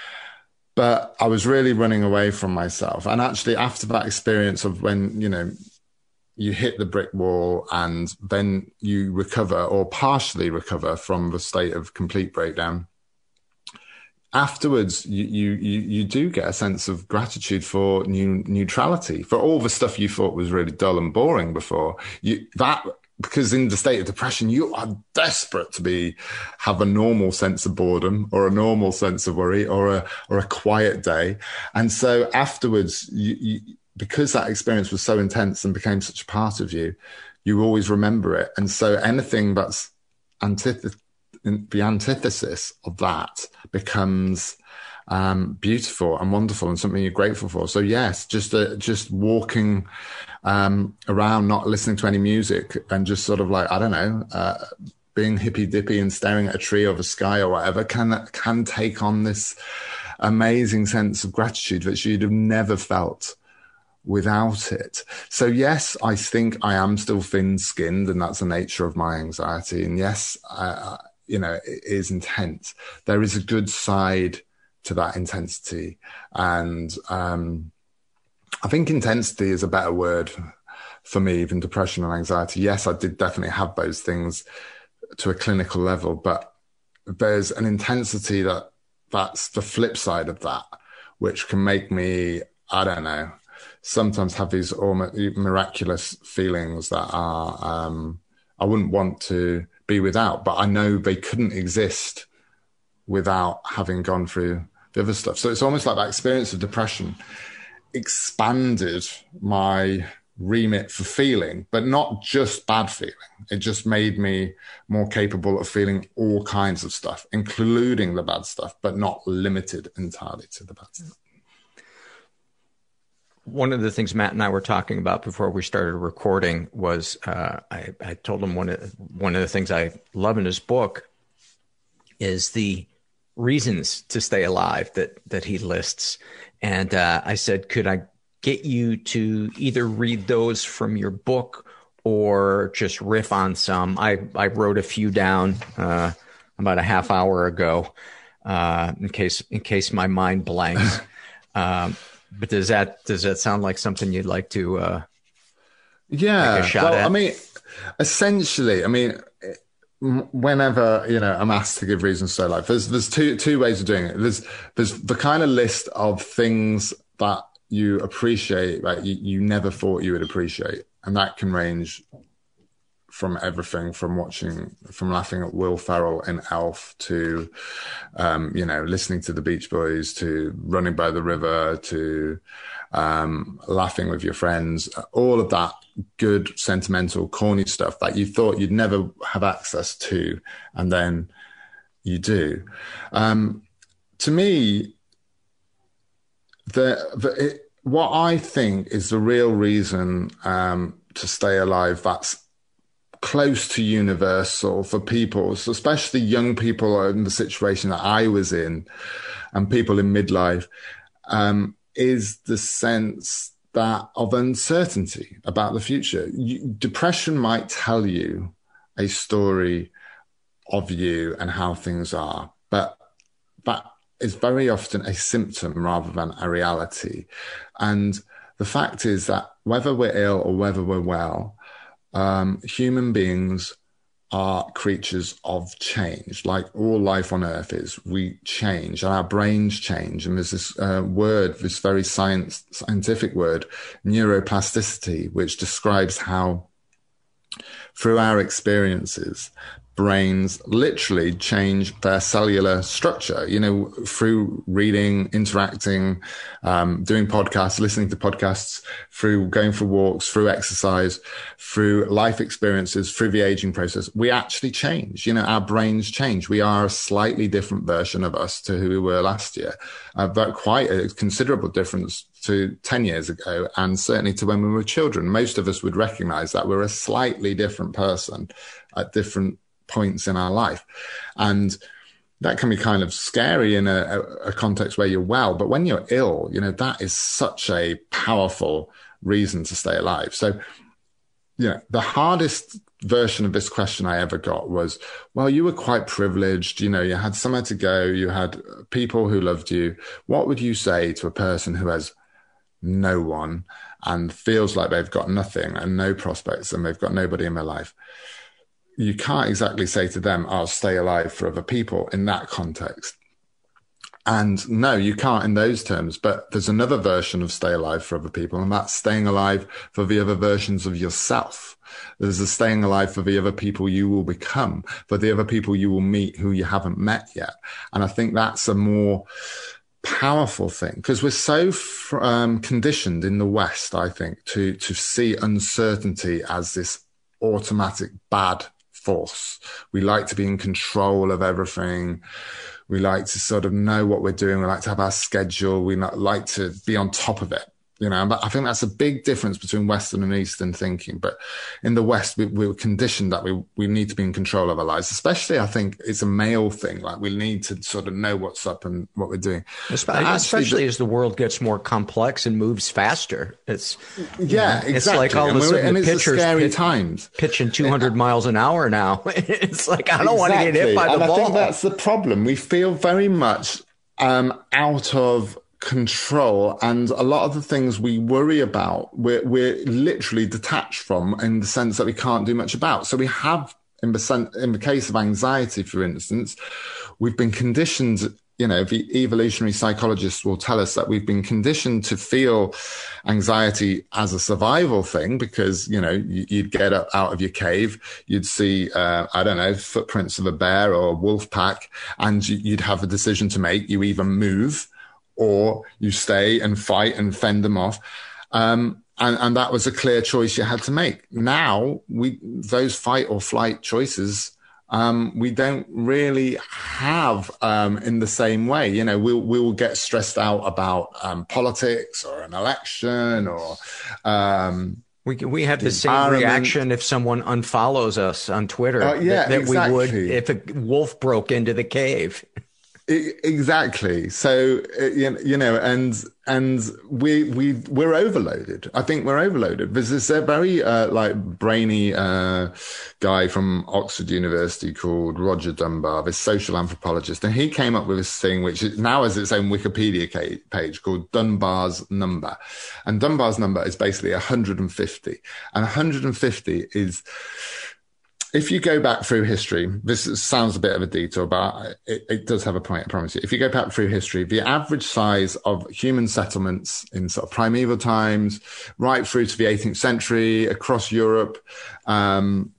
Speaker 23: But I was really running away from myself. And actually, after that experience of when, you know, you hit the brick wall and then you recover or partially recover from the state of complete breakdown, afterwards, you, you you you do get a sense of gratitude for new neutrality, for all the stuff you thought was really dull and boring before. You that because in the state of depression, you are desperate to be have a normal sense of boredom or a normal sense of worry or a or a quiet day, and so afterwards, you, you because that experience was so intense and became such a part of you, you always remember it, and so anything that's antith- the antithesis of that becomes um, beautiful and wonderful and something you're grateful for. So yes, just uh, just walking um, around, not listening to any music, and just sort of like, I don't know, uh, being hippy dippy and staring at a tree or the sky or whatever can can take on this amazing sense of gratitude that you'd have never felt without it. So yes, I think I am still thin-skinned, and that's the nature of my anxiety. And yes, I, you know, it is intense. There is a good side to that intensity. And um, I think intensity is a better word for me than depression and anxiety. Yes, I did definitely have those things to a clinical level, but there's an intensity that that's the flip side of that, which can make me, I don't know, sometimes have these almost miraculous feelings that are, um, I wouldn't want to be without, but I know they couldn't exist without having gone through the other stuff. So it's almost like that experience of depression expanded my remit for feeling, but not just bad feeling. It just made me more capable of feeling all kinds of stuff, including the bad stuff, but not limited entirely to the bad stuff.
Speaker 5: One of the things Matt and I were talking about before we started recording was uh, I, I told him one of, one of the things I love in his book is the reasons to stay alive that that he lists. And uh, I said, could I get you to either read those from your book or just riff on some? I, I wrote a few down uh, about a half hour ago uh, in case in case my mind blanks. um, But does that does that sound like something you'd like to? Uh,
Speaker 23: yeah,
Speaker 5: make a shot
Speaker 23: well,
Speaker 5: at?
Speaker 23: I mean, essentially, I mean, whenever you know I'm asked to give reasons to stay alive, there's there's two two ways of doing it. There's there's the kind of list of things that you appreciate that you, you never thought you would appreciate, and that can range from everything from watching, from laughing at Will Ferrell in Elf to, um, you know, listening to the Beach Boys to running by the river to um, laughing with your friends, all of that good, sentimental, corny stuff that you thought you'd never have access to, and then you do. Um, to me, the, the it, what I think is the real reason um, to stay alive that's close to universal for people, so especially young people in the situation that I was in and people in midlife, um, is the sense that of uncertainty about the future. You, depression might tell you a story of you and how things are, but that is very often a symptom rather than a reality. And the fact is that whether we're ill or whether we're well, Um, human beings are creatures of change, like all life on earth is. We change and our brains change. And there's this uh, word, this very science, scientific word, neuroplasticity, which describes how through our experiences, brains literally change their cellular structure, you know, through reading, interacting, um, doing podcasts, listening to podcasts, through going for walks, through exercise, through life experiences, through the aging process. We actually change, you know, our brains change. We are a slightly different version of us to who we were last year, uh, but quite a considerable difference to ten years ago, and certainly to when we were children. Most of us would recognize that we're a slightly different person at different points in our life. And that can be kind of scary in a, a context where you're well, but when you're ill, you know, that is such a powerful reason to stay alive. So, you know, the hardest version of this question I ever got was, well, you were quite privileged, you know, you had somewhere to go, you had people who loved you. What would you say to a person who has no one and feels like they've got nothing and no prospects and they've got nobody in their life? You can't exactly say to them, I'll stay alive for other people in that context. And no, you can't in those terms, but there's another version of stay alive for other people, and that's staying alive for the other versions of yourself. There's a staying alive for the other people you will become, for the other people you will meet who you haven't met yet. And I think that's a more powerful thing, because we're so um, conditioned in the West, I think, to, to see uncertainty as this automatic bad force. We like to be in control of everything. We like to sort of know what we're doing. We like to have our schedule. We like to be on top of it. You know, but I think that's a big difference between Western and Eastern thinking. But in the West, we, we were conditioned that we, we need to be in control of our lives. Especially, I think it's a male thing. Like, we need to sort of know what's up and what we're doing.
Speaker 5: Especially, especially as the world gets more complex and moves faster. It's
Speaker 23: yeah,
Speaker 5: know,
Speaker 23: exactly.
Speaker 5: It's like all of a sudden
Speaker 23: and
Speaker 5: the
Speaker 23: it's
Speaker 5: pitchers
Speaker 23: scary
Speaker 5: pitch,
Speaker 23: times.
Speaker 5: pitching two hundred miles an hour now. It's like, I don't
Speaker 23: exactly.
Speaker 5: want to get hit by the
Speaker 23: and
Speaker 5: ball.
Speaker 23: I think that's the problem. We feel very much um, out of control, and a lot of the things we worry about, we're, we're literally detached from, in the sense that we can't do much about. So we have, in the, sen- in the case of anxiety, for instance, we've been conditioned, you know, the evolutionary psychologists will tell us that we've been conditioned to feel anxiety as a survival thing, because, you know, you'd get up out of your cave, you'd see, uh, I don't know, footprints of a bear or a wolf pack, and you'd have a decision to make. You either move or you stay and fight and fend them off. Um, and, and that was a clear choice you had to make. Now, we those fight or flight choices, um, we don't really have um, in the same way. You know, we'll, we'll get stressed out about um, politics or an election or... Um,
Speaker 5: We we have the same reaction if someone unfollows us on Twitter
Speaker 23: uh, yeah,
Speaker 5: that, that
Speaker 23: exactly.
Speaker 5: we would if a wolf broke into the cave.
Speaker 23: Exactly. So, you know, and, and we, we, we're overloaded. I think we're overloaded. There's this a very, uh, like brainy, uh, guy from Oxford University called Roger Dunbar, this social anthropologist. And he came up with this thing, which is now has its own Wikipedia page, called Dunbar's number. And Dunbar's number is basically one hundred fifty. And one hundred fifty is, if you go back through history, this sounds a bit of a detour, but it, it does have a point, I promise you. If you go back through history, the average size of human settlements in sort of primeval times, right through to the eighteenth century, across Europe, um,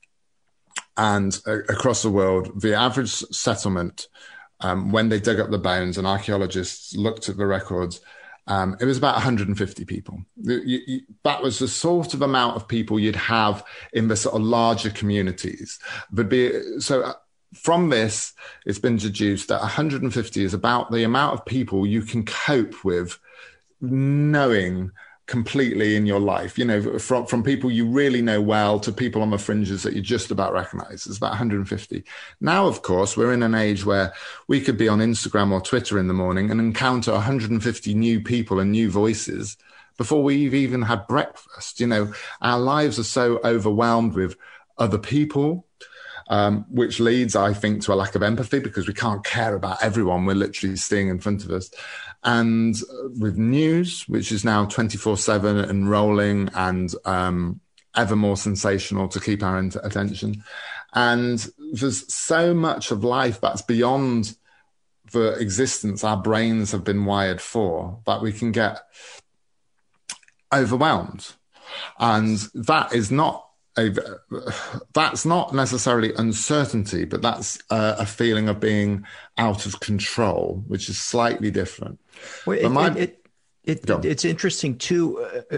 Speaker 23: and uh, across the world, the average settlement, um, when they dug up the bones and archaeologists looked at the records, Um, it was about one hundred fifty people. You, you, that was the sort of amount of people you'd have in the sort of larger communities. But be, so from this, it's been deduced that one hundred fifty is about the amount of people you can cope with knowing completely in your life, you know, from, from people you really know well to people on the fringes that you just about recognize. It's about one hundred fifty. Now, of course, we're in an age where we could be on Instagram or Twitter in the morning and encounter one hundred fifty new people and new voices before we've even had breakfast. You know, our lives are so overwhelmed with other people, um, which leads, I think, to a lack of empathy, because we can't care about everyone we're literally seeing in front of us. And with news, which is now twenty-four seven and rolling and um, ever more sensational to keep our attention. And there's so much of life that's beyond the existence our brains have been wired for, that we can get overwhelmed. And that is not a, that's not necessarily uncertainty, but that's a, a feeling of being out of control, which is slightly different.
Speaker 5: Well, it, my, it, it, it, it's interesting too, uh,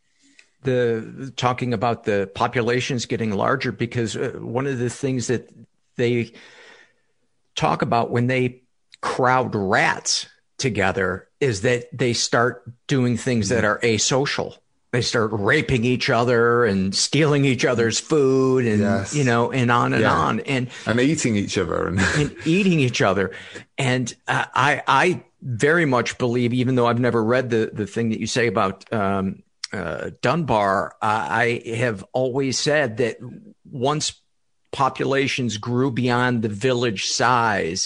Speaker 5: the talking about the populations getting larger, because uh, one of the things that they talk about when they crowd rats together is that they start doing things that are asocial. They start raping each other and stealing each other's food and, yes. you know, and on and yeah. on. And,
Speaker 23: and eating each other. And,
Speaker 5: and eating each other. And uh, I, I very much believe, even though I've never read the, the thing that you say about um, uh, Dunbar, uh, I have always said that once populations grew beyond the village size,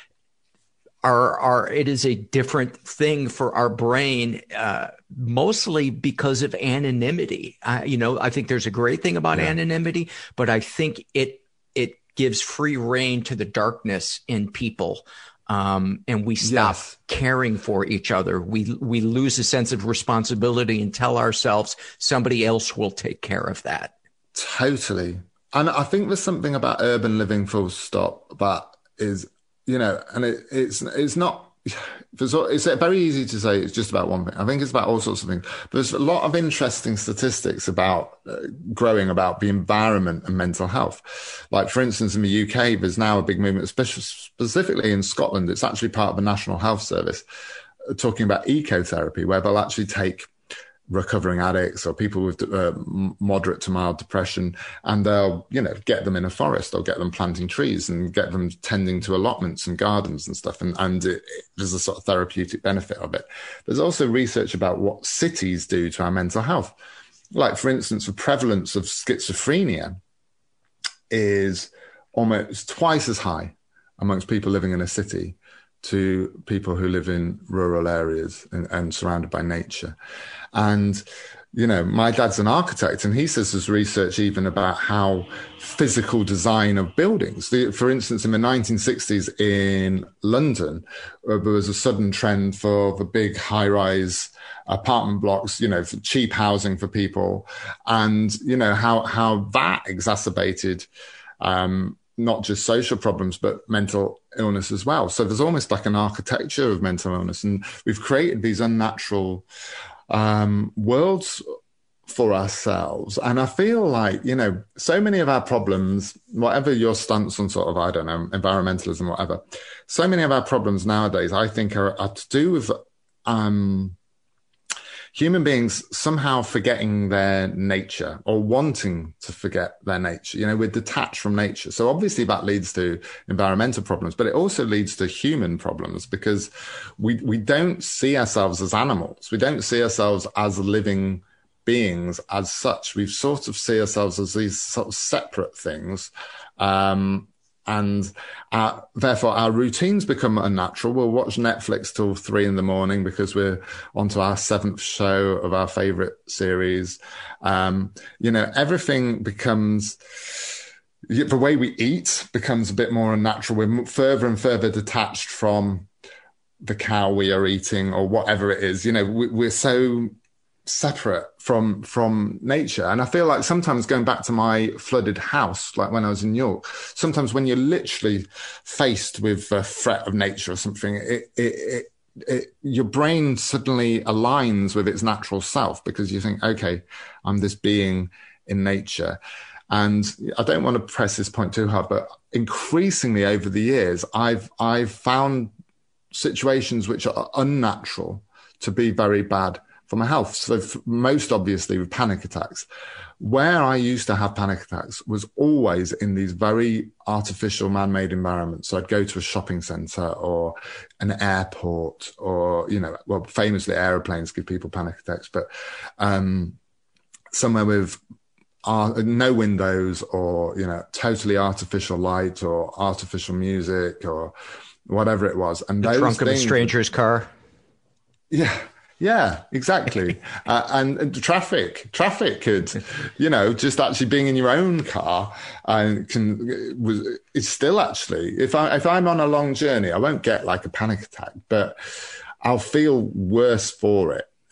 Speaker 5: Our, our, it is a different thing for our brain, uh, mostly because of anonymity. Uh, you know, I think there's a great thing about yeah. anonymity, but I think it, it gives free rein to the darkness in people. Um, and we stop yes. caring for each other. We, we lose a sense of responsibility and tell ourselves somebody else will take care of that.
Speaker 23: Totally. And I think there's something about urban living full stop that is, you know, and it, it's it's not, it's very easy to say it's just about one thing. I think it's about all sorts of things. There's a lot of interesting statistics about uh, growing about the environment and mental health. Like, for instance, in the U K, there's now a big movement, especially specifically in Scotland. It's actually part of the National Health Service, uh, talking about ecotherapy, where they'll actually take recovering addicts or people with uh, moderate to mild depression, and they'll, you know, get them in a forest, they'll get them planting trees and get them tending to allotments and gardens and stuff. And, and it, it, there's a sort of therapeutic benefit of it. There's also research about what cities do to our mental health. Like, for instance, the prevalence of schizophrenia is almost twice as high amongst people living in a city to people who live in rural areas and, and surrounded by nature. And, you know, my dad's an architect, and he says there's research even about how physical design of buildings. The, for instance, in the nineteen sixties in London, uh, there was a sudden trend for the big high-rise apartment blocks, you know, for cheap housing for people. And, you know, how, how that exacerbated, um, not just social problems, but mental illness as well. So there's almost like an architecture of mental illness. And we've created these unnatural um, worlds for ourselves. And I feel like, you know, so many of our problems, whatever your stance on sort of, I don't know, environmentalism, whatever, so many of our problems nowadays, I think are, are to do with um, human beings somehow forgetting their nature or wanting to forget their nature. You know, we're detached from nature. So obviously that leads to environmental problems, but it also leads to human problems because we, we don't see ourselves as animals. We don't see ourselves as living beings as such. We sort of see ourselves as these sort of separate things. Um, And uh, therefore, our routines become unnatural. We'll watch Netflix till three in the morning because we're onto our seventh show of our favorite series. Um, you know, everything becomes, the way we eat becomes a bit more unnatural. We're further and further detached from the cow we are eating or whatever it is. You know, we, we're so separate from from nature. And I feel like sometimes going back to my flooded house, like when I was in York, sometimes when you're literally faced with a threat of nature or something, it, it, it, it your brain suddenly aligns with its natural self because you think, okay, I'm this being in nature. And I don't want to press this point too hard, but increasingly over the years, I've I've found situations which are unnatural to be very bad for my health. So most obviously with panic attacks. Where I used to have panic attacks was always in these very artificial man-made environments. So I'd go to a shopping center or an airport or, you know, well, famously airplanes give people panic attacks, but um, somewhere with uh, no windows or, you know, totally artificial light or artificial music or whatever it was. And
Speaker 5: the
Speaker 23: those
Speaker 5: trunk of a
Speaker 23: things,
Speaker 5: stranger's car.
Speaker 23: Yeah. Yeah, exactly. uh, and, and traffic, traffic could, you know, just actually being in your own car and can was it's still actually, if I if I'm on a long journey, I won't get like a panic attack, but I'll feel worse for it.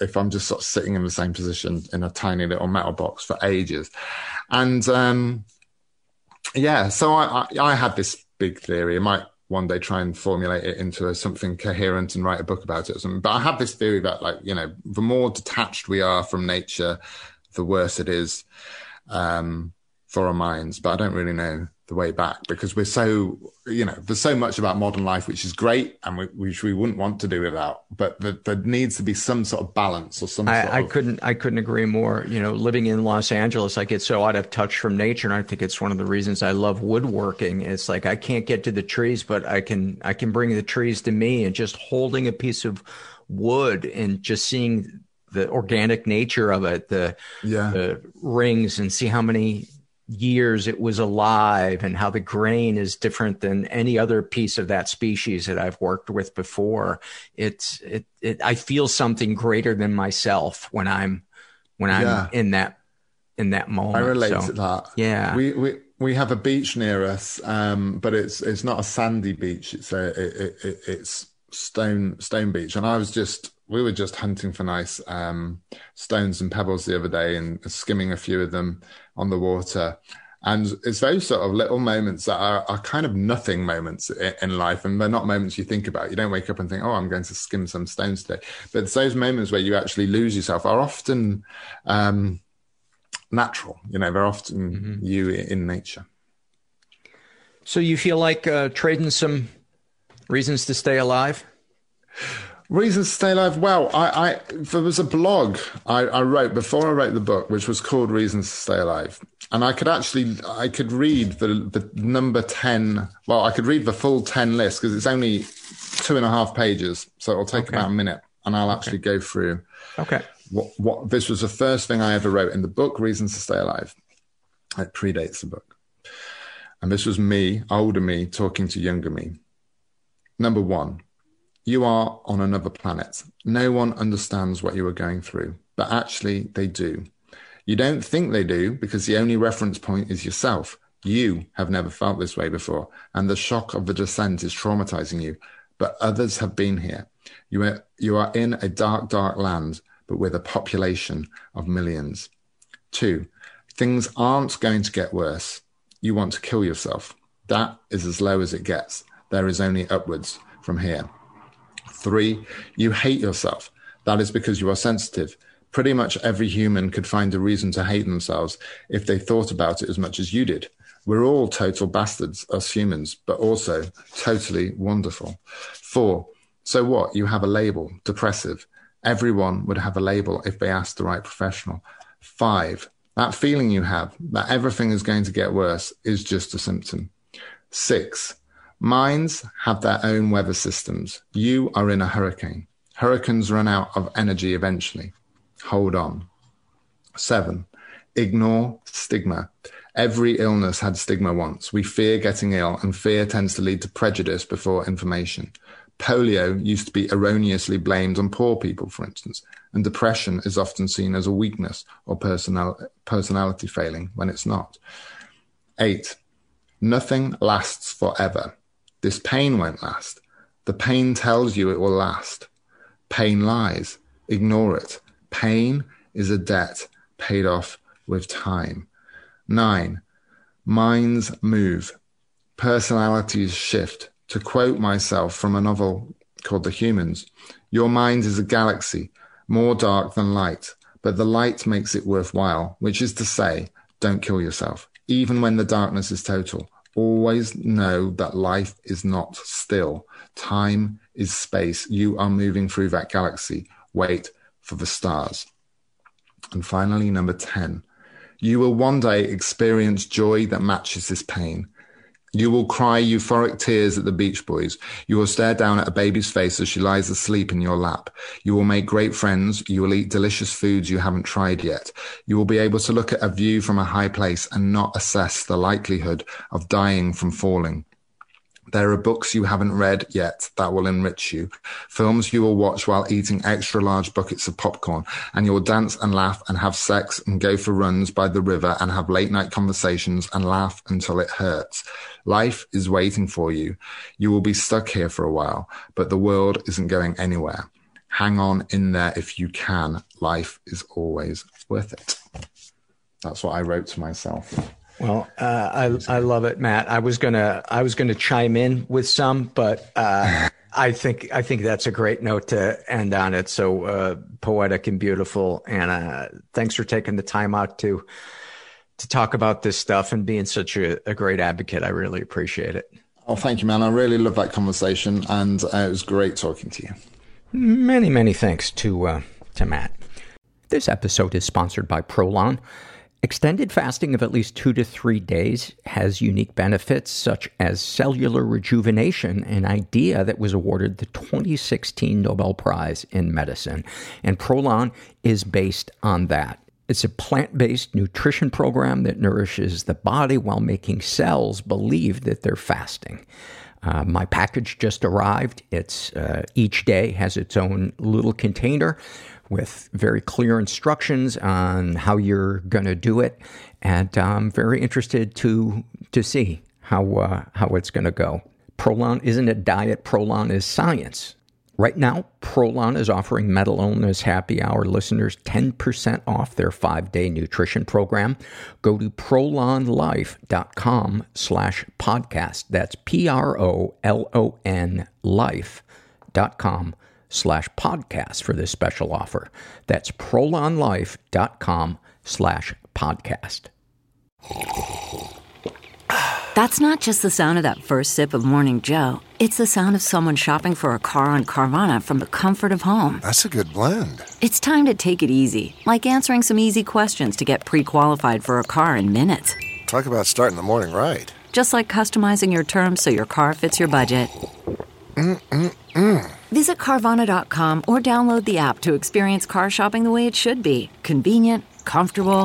Speaker 23: if I'm just sort of sitting in the same position in a tiny little metal box for ages. And um, yeah, so I, I, I had this big theory. I might one day try and formulate it into a, something coherent and write a book about it or something. But I have this theory that, like, you know, the more detached we are from nature, the worse it is um, for our minds. But I don't really know the way back, because we're so, you know, there's so much about modern life which is great and we, which we wouldn't want to do without, but the, there needs to be some sort of balance or some
Speaker 5: I,
Speaker 23: sort
Speaker 5: I
Speaker 23: of...
Speaker 5: couldn't I couldn't agree more. You know, living in Los Angeles, I get so out of touch from nature, and I think it's one of the reasons I love woodworking. It's like I can't get to the trees, but I can I can bring the trees to me, and just holding a piece of wood and just seeing the organic nature of it, the
Speaker 23: yeah.
Speaker 5: the rings, and see how many years it was alive and how the grain is different than any other piece of that species that I've worked with before. It's it, it I feel something greater than myself when I'm when I'm
Speaker 23: yeah.
Speaker 5: in that in that moment.
Speaker 23: I relate
Speaker 5: so,
Speaker 23: to that.
Speaker 5: Yeah.
Speaker 23: We we we have a beach near us, um, but it's it's not a sandy beach. It's a it, it, it's stone stone beach, and I was just we were just hunting for nice um, stones and pebbles the other day and skimming a few of them on the water. And it's those sort of little moments that are, are kind of nothing moments in, in life. And they're not moments you think about. You don't wake up and think, oh, I'm going to skim some stones today. But it's those moments where you actually lose yourself are often um, natural. You know, they're often mm-hmm. you in nature.
Speaker 5: So you feel like uh, trading some reasons to stay alive?
Speaker 23: Reasons to stay alive. Well, I, I there was a blog I, I wrote before I wrote the book, which was called Reasons to Stay Alive. And I could actually, I could read the, the number ten. Well, I could read the full ten list because it's only two and a half pages. So it'll take okay. about a minute, and I'll actually okay. go through.
Speaker 5: Okay.
Speaker 23: What, what, this was the first thing I ever wrote in the book, Reasons to Stay Alive. It predates the book. And this was me, older me, talking to younger me. Number one. You are on another planet. No one understands what you are going through, but actually they do. You don't think they do because the only reference point is yourself. You have never felt this way before, and the shock of the descent is traumatizing you, but others have been here. You are, you are in a dark, dark land, but with a population of millions. Two, things aren't going to get worse. You want to kill yourself. That is as low as it gets. There is only upwards from here. Three, you hate yourself. That is because you are sensitive. Pretty much every human could find a reason to hate themselves if they thought about it as much as you did. We're all total bastards, us humans, but also totally wonderful. Four, so what? You have a label, depressive. Everyone would have a label if they asked the right professional. Five, that feeling you have that everything is going to get worse is just a symptom. Six, minds have their own weather systems. You are in a hurricane. Hurricanes run out of energy eventually. Hold on. Seven, ignore stigma. Every illness had stigma once. We fear getting ill, and fear tends to lead to prejudice before information. Polio used to be erroneously blamed on poor people, for instance, and depression is often seen as a weakness or personal, personality failing when it's not. Eight, nothing lasts forever. This pain won't last. The pain tells you it will last. Pain lies. Ignore it. Pain is a debt paid off with time. Nine, minds move. Personalities shift. To quote myself from a novel called The Humans, your mind is a galaxy, more dark than light, but the light makes it worthwhile, which is to say, don't kill yourself, even when the darkness is total. Always know that life is not still. Time is space. You are moving through that galaxy. Wait for the stars. And finally, number ten. You will one day experience joy that matches this pain. You will cry euphoric tears at the Beach Boys. You will stare down at a baby's face as she lies asleep in your lap. You will make great friends. You will eat delicious foods you haven't tried yet. You will be able to look at a view from a high place and not assess the likelihood of dying from falling. There are books you haven't read yet that will enrich you. Films you will watch while eating extra large buckets of popcorn, and you will dance and laugh and have sex and go for runs by the river and have late night conversations and laugh until it hurts. Life is waiting for you. You will be stuck here for a while, but the world isn't going anywhere. hang on in there if you can. Life is always worth it. That's what I wrote to myself.
Speaker 5: Well, uh, I I love it, Matt. I was gonna I was gonna chime in with some, but uh, I think I think that's a great note to end on. It so uh, poetic and beautiful. And uh, thanks for taking the time out to to talk about this stuff and being such a, a great advocate. I really appreciate it.
Speaker 23: Oh, thank you, man. I really love that conversation, and uh, it was great talking to you.
Speaker 5: Many, many thanks to uh, to Matt. This episode is sponsored by Prolon. Extended fasting of at least two to three days has unique benefits such as cellular rejuvenation, an idea that was awarded the twenty sixteen Nobel Prize in Medicine. And Prolon is based on that. It's a plant-based nutrition program that nourishes the body while making cells believe that they're fasting. Uh, my package just arrived. It's uh, each day has its own little container with very clear instructions on how you're going to do it. And I'm very interested to to see how uh, how it's going to go. Prolon isn't a diet. Prolon is science. Right now, Prolon is offering Mental Illness Happy Hour listeners ten percent off their five-day nutrition program. Go to prolonlife.com slash podcast. That's P-R-O-L-O-N life.com slash podcast for this special offer. That's prolonlife.com slash podcast.
Speaker 2: That's not just the sound of that first sip of Morning Joe. It's the sound of someone shopping for a car on Carvana from the comfort of home.
Speaker 1: That's a good blend.
Speaker 2: It's time to take it easy, like answering some easy questions to get pre-qualified for a car in minutes.
Speaker 1: Talk about starting the morning right.
Speaker 2: Just like customizing your terms so your car fits your budget.
Speaker 1: Mm-mm-mm.
Speaker 2: Visit Carvana dot com or download the app to experience car shopping the way it should be. Convenient, comfortable.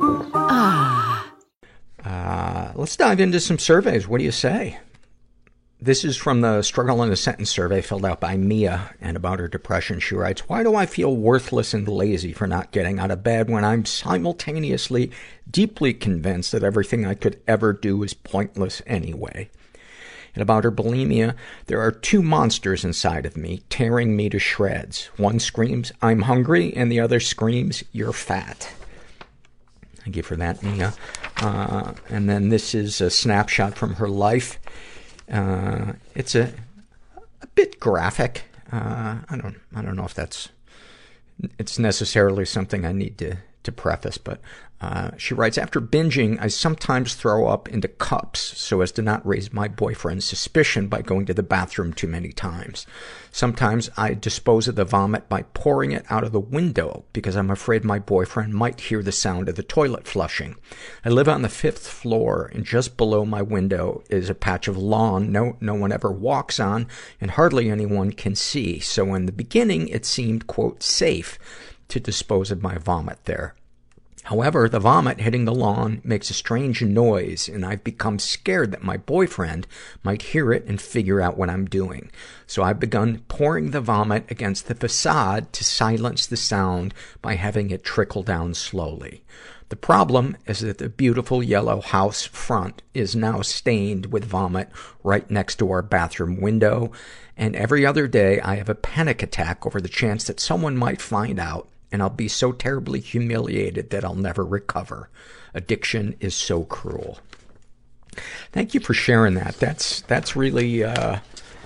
Speaker 2: Ah.
Speaker 5: Uh, let's dive into some surveys. What do you say? This is from the Struggle in a Sentence survey filled out by Mia, and about her depression, she writes, why do I feel worthless and lazy for not getting out of bed when I'm simultaneously deeply convinced that everything I could ever do is pointless anyway? And about her bulimia, there are two monsters inside of me, tearing me to shreds. One screams, I'm hungry, and the other screams, you're fat. Thank you for that, Mia. Uh, and then this is a snapshot from her life. Uh, it's a, a bit graphic. Uh, I don't, I don't know if that's, it's necessarily something I need to, to preface, but, uh, she writes, after binging, I sometimes throw up into cups so as to not raise my boyfriend's suspicion by going to the bathroom too many times. Sometimes I dispose of the vomit by pouring it out of the window because I'm afraid my boyfriend might hear the sound of the toilet flushing. I live on the fifth floor, and just below my window is a patch of lawn no, no one ever walks on and hardly anyone can see. So in the beginning, it seemed, quote, safe to dispose of my vomit there. However, the vomit hitting the lawn makes a strange noise, and I've become scared that my boyfriend might hear it and figure out what I'm doing. So I've begun pouring the vomit against the facade to silence the sound by having it trickle down slowly. The problem is that the beautiful yellow house front is now stained with vomit right next to our bathroom window, and every other day I have a panic attack over the chance that someone might find out, and I'll be so terribly humiliated that I'll never recover. Addiction is so cruel. Thank you for sharing that. That's, that's really, uh,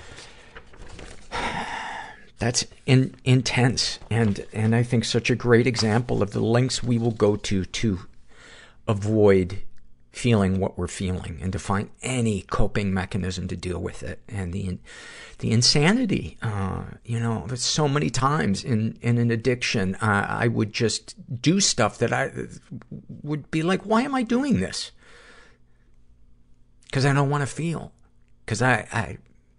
Speaker 5: that's in, intense. And, and I think such a great example of the lengths we will go to, to avoid feeling what we're feeling and to find any coping mechanism to deal with it. And the, the insanity, uh, you know, so many times in, in an addiction, uh, I would just do stuff that I would be like, why am I doing this? Cause I don't want to feel. Cause I, I,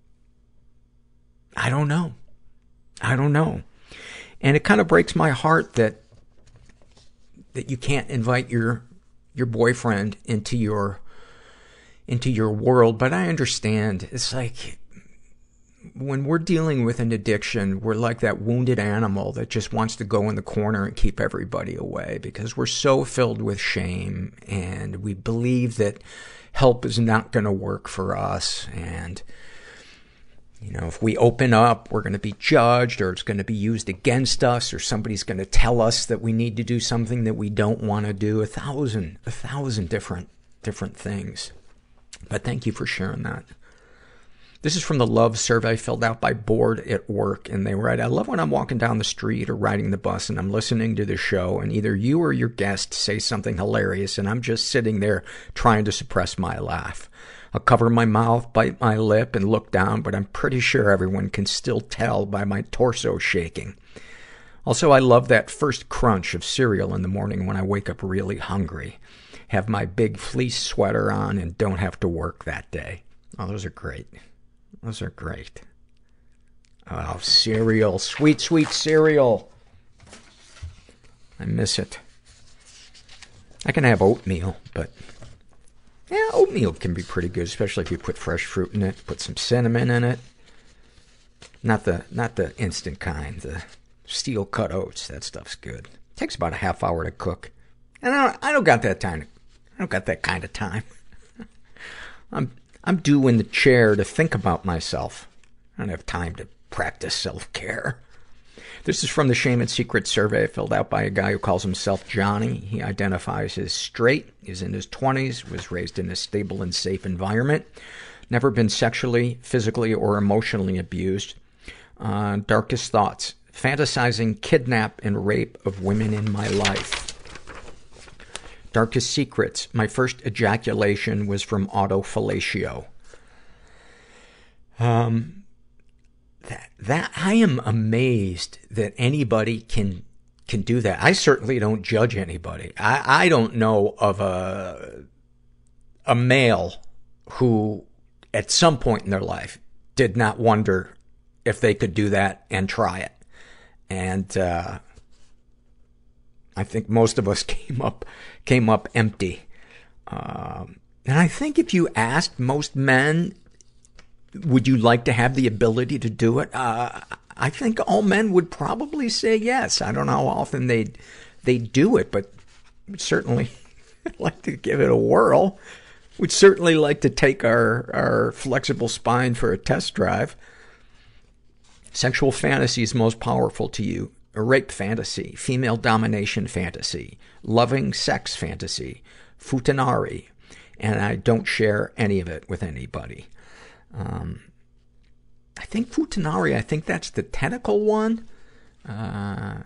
Speaker 5: I don't know. I don't know. And it kind of breaks my heart that, that you can't invite your, your boyfriend into your, into your world. But I understand. It's like, when we're dealing with an addiction, we're like that wounded animal that just wants to go in the corner and keep everybody away because we're so filled with shame and we believe that help is not going to work for us. And, You know, if we open up, we're going to be judged, or it's going to be used against us, or somebody's going to tell us that we need to do something that we don't want to do. A thousand, a thousand different, different things. But thank you for sharing that. This is from the love survey filled out by Bored at Work, and they write, I love when I'm walking down the street or riding the bus and I'm listening to the show, and either you or your guest say something hilarious, and I'm just sitting there trying to suppress my laugh. I'll cover my mouth, bite my lip, and look down, but I'm pretty sure everyone can still tell by my torso shaking. Also, I love that first crunch of cereal in the morning when I wake up really hungry, have my big fleece sweater on, and don't have to work that day. Oh, those are great. Those are great. Oh, cereal. Sweet, sweet cereal. I miss it. I can have oatmeal, but yeah, oatmeal can be pretty good, especially if you put fresh fruit in it, put some cinnamon in it. Not the, not the instant kind, the steel cut oats. That stuff's good. It takes about a half hour to cook. And I don't, I don't got that time. I don't got that kind of time. I'm, I'm due in the chair to think about myself. I don't have time to practice self-care. This is from the Shame and Secret survey filled out by a guy who calls himself Johnny. He identifies as straight, is in his twenties, was raised in a stable and safe environment, never been sexually, physically, or emotionally abused. Uh, darkest thoughts, fantasizing kidnap and rape of women in my life. Darkest secrets, my first ejaculation was from autofellatio. Um, that, that, I am amazed that anybody can, can do that. I certainly don't judge anybody. I, I don't know of a, a male who at some point in their life did not wonder if they could do that and try it. And, uh, I think most of us came up, came up empty. Um, and I think if you asked most men, would you like to have the ability to do it? Uh, I think all men would probably say yes. I don't know how often they they do it, but certainly like to give it a whirl. We'd certainly like to take our, our flexible spine for a test drive. Sexual fantasies most powerful to you. A rape fantasy, female domination fantasy, loving sex fantasy, futanari, and I don't share any of it with anybody. Um, I think futanari, I think that's the tentacle one. Uh,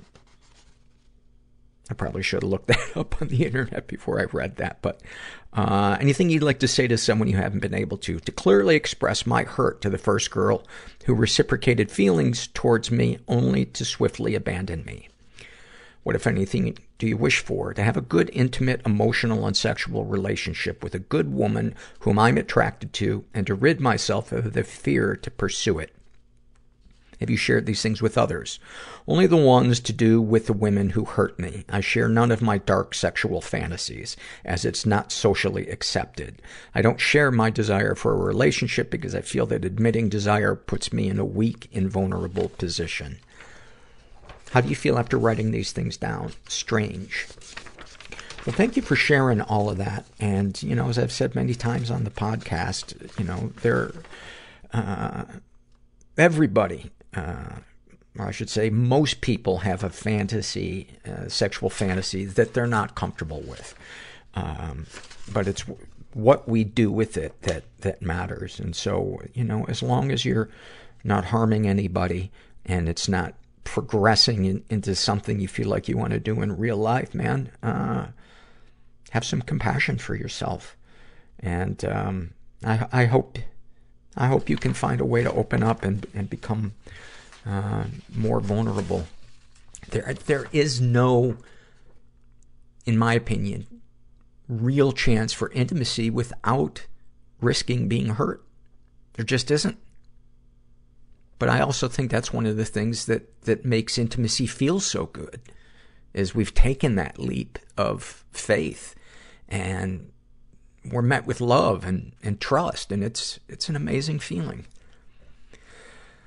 Speaker 5: I probably should have looked that up on the internet before I read that, but, uh, anything you'd like to say to someone you haven't been able to, to clearly express my hurt to the first girl who reciprocated feelings towards me only to swiftly abandon me. What, if anything, do you wish for? To have a good, intimate, emotional, and sexual relationship with a good woman whom I'm attracted to, and to rid myself of the fear to pursue it. Have you shared these things with others? Only the ones to do with the women who hurt me. I share none of my dark sexual fantasies, as it's not socially accepted. I don't share my desire for a relationship because I feel that admitting desire puts me in a weak, invulnerable position. How do you feel after writing these things down? Strange. Well, thank you for sharing all of that. And, you know, as I've said many times on the podcast, you know, there, uh, everybody, uh, or I should say most people have a fantasy, uh, sexual fantasy that they're not comfortable with. Um, but it's w- what we do with it that, that matters. And so, you know, as long as you're not harming anybody and it's not progressing in, into something you feel like you want to do in real life, man, uh, have some compassion for yourself. And, um, I, I hope, I hope you can find a way to open up and, and become, uh, more vulnerable. There, there is no, in my opinion, real chance for intimacy without risking being hurt. There just isn't. But I also think that's one of the things that, that makes intimacy feel so good, is we've taken that leap of faith and we're met with love and, and trust, and it's, it's an amazing feeling.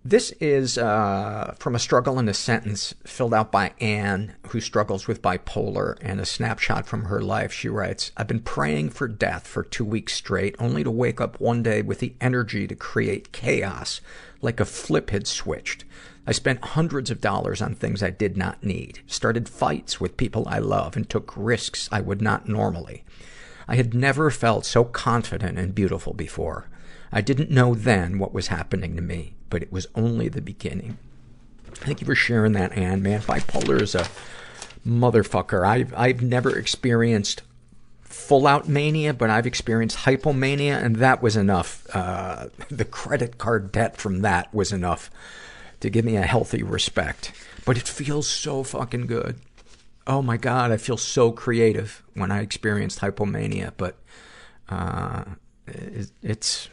Speaker 5: This is uh, from a struggle in a sentence filled out by Anne, who struggles with bipolar, and a snapshot from her life. She writes, I've been praying for death for two weeks straight, only to wake up one day with the energy to create chaos, like a flip had switched. I spent hundreds of dollars on things I did not need, started fights with people I love, and took risks I would not normally. I had never felt so confident and beautiful before. I didn't know then what was happening to me, but it was only the beginning. Thank you for sharing that, Anne. Man, bipolar is a motherfucker. I've, I've never experienced full-out mania, but I've experienced hypomania, and that was enough. Uh, the credit card debt from that was enough to give me a healthy respect. But it feels so fucking good. Oh my God, I feel so creative when I experienced hypomania, but uh, it, it's...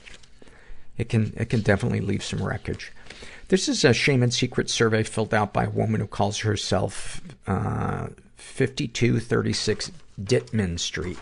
Speaker 5: It can, it can definitely leave some wreckage. This is a shame and secret survey filled out by a woman who calls herself, uh, fifty-two thirty-six Dittman Street.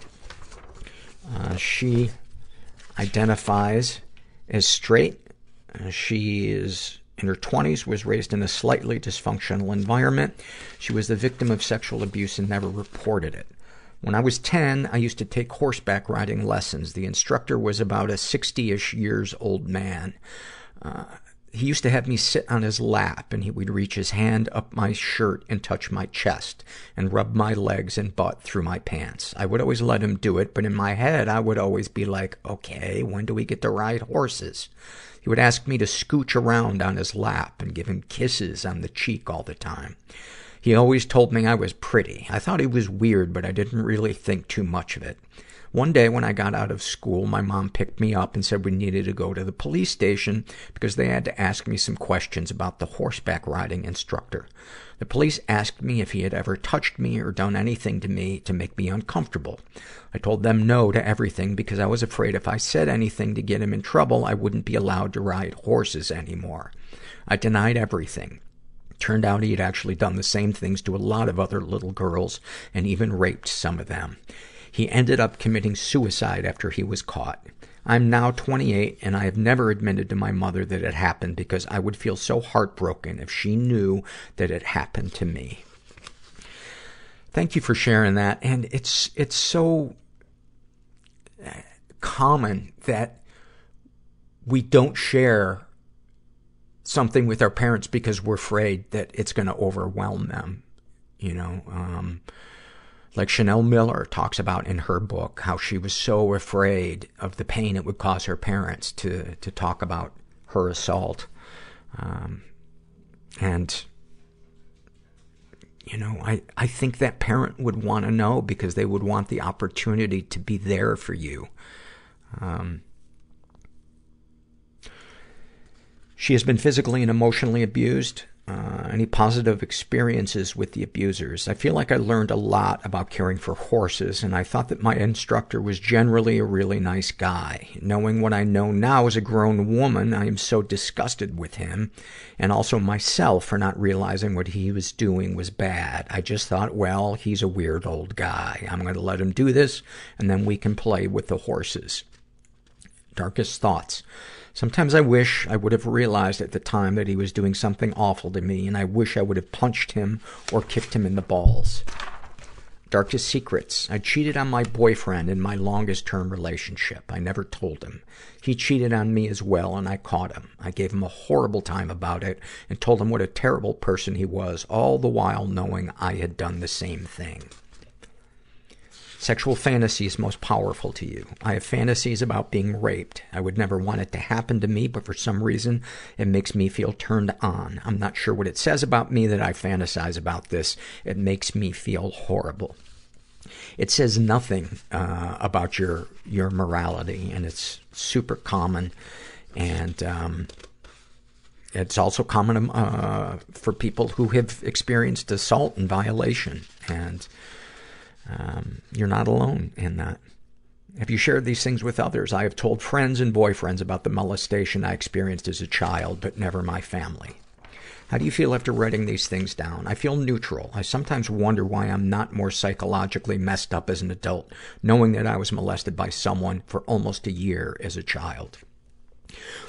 Speaker 5: Uh, she identifies as straight. Uh, she is in her twenties, was raised in a slightly dysfunctional environment. She was the victim of sexual abuse and never reported it. When I was ten, I used to take horseback riding lessons. The instructor was about a sixty-ish years old man. Uh, he used to have me sit on his lap, and he would reach his hand up my shirt and touch my chest and rub my legs and butt through my pants. I would always let him do it, but in my head, I would always be like, okay, when do we get to ride horses? He would ask me to scooch around on his lap and give him kisses on the cheek all the time. He always told me I was pretty. I thought he was weird, but I didn't really think too much of it. One day when I got out of school, my mom picked me up and said we needed to go to the police station because they had to ask me some questions about the horseback riding instructor. The police asked me if he had ever touched me or done anything to me to make me uncomfortable. I told them no to everything because I was afraid if I said anything to get him in trouble, I wouldn't be allowed to ride horses anymore. I denied everything. Turned out he had actually done the same things to a lot of other little girls and even raped some of them. He ended up committing suicide after he was caught. I'm now twenty-eight, and I have never admitted to my mother that it happened because I would feel so heartbroken if she knew that it happened to me. Thank you for sharing that. And it's, it's so common that we don't share something with our parents because we're afraid that it's going to overwhelm them. You know, um, like Chanel Miller talks about in her book, how she was so afraid of the pain it would cause her parents to, to talk about her assault. Um, and, you know, I, I think that parent would want to know because they would want the opportunity to be there for you. Um, She has been physically and emotionally abused. Uh, any positive experiences with the abusers? I feel like I learned a lot about caring for horses, and I thought that my instructor was generally a really nice guy. Knowing what I know now as a grown woman, I am so disgusted with him, and also myself for not realizing what he was doing was bad. I just thought, well, he's a weird old guy. I'm going to let him do this, and then we can play with the horses. Darkest thoughts. Sometimes I wish I would have realized at the time that he was doing something awful to me, and I wish I would have punched him or kicked him in the balls. Darkest secrets. I cheated on my boyfriend in my longest term relationship. I never told him. He cheated on me as well, and I caught him. I gave him a horrible time about it and told him what a terrible person he was, all the while knowing I had done the same thing. Sexual fantasies most powerful to you. I have fantasies about being raped. I would never want it to happen to me, but for some reason, it makes me feel turned on. I'm not sure what it says about me that I fantasize about this. It makes me feel horrible. It says nothing uh, about your your morality, and it's super common. And um, it's also common uh, for people who have experienced assault and violation. And Um, you're not alone in that. Have you shared these things with others? I have told friends and boyfriends about the molestation I experienced as a child, but never my family. How do you feel after writing these things down? I feel neutral. I sometimes wonder why I'm not more psychologically messed up as an adult, knowing that I was molested by someone for almost a year as a child.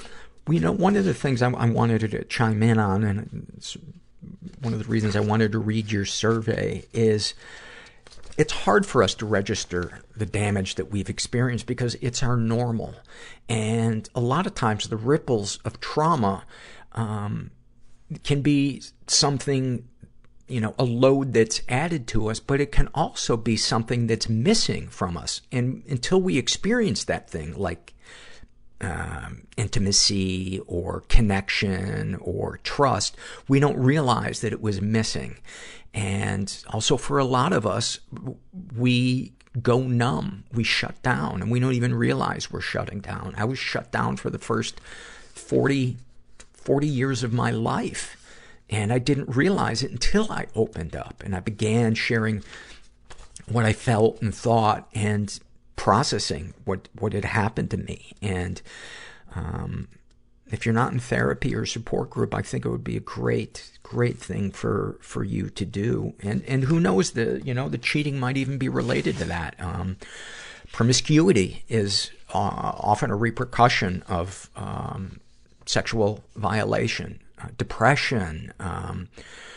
Speaker 5: you know, one of the things I, I wanted to chime in on, and it's one of the reasons I wanted to read your survey, is it's hard for us to register the damage that we've experienced because it's our normal. And a lot of times the ripples of trauma um, can be something, you know, a load that's added to us, but it can also be something that's missing from us. And until we experience that thing, like um, intimacy or connection or trust, we don't realize that it was missing. And also for a lot of us, we go numb, we shut down, and we don't even realize we're shutting down. I was shut down for the first forty, forty years of my life. And I didn't realize it until I opened up and I began sharing what I felt and thought and processing what, what had happened to me. And, um, if you're not in therapy or support group, I think it would be a great, great thing for, for you to do. And, and who knows, the, you know, the cheating might even be related to that. Um, promiscuity is uh, often a repercussion of, um, sexual violation. Depression, um,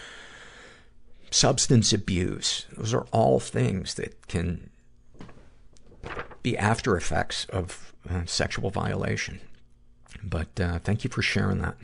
Speaker 5: substance abuse. Those are all things that can be after effects of uh, sexual violation. But uh, thank you for sharing that.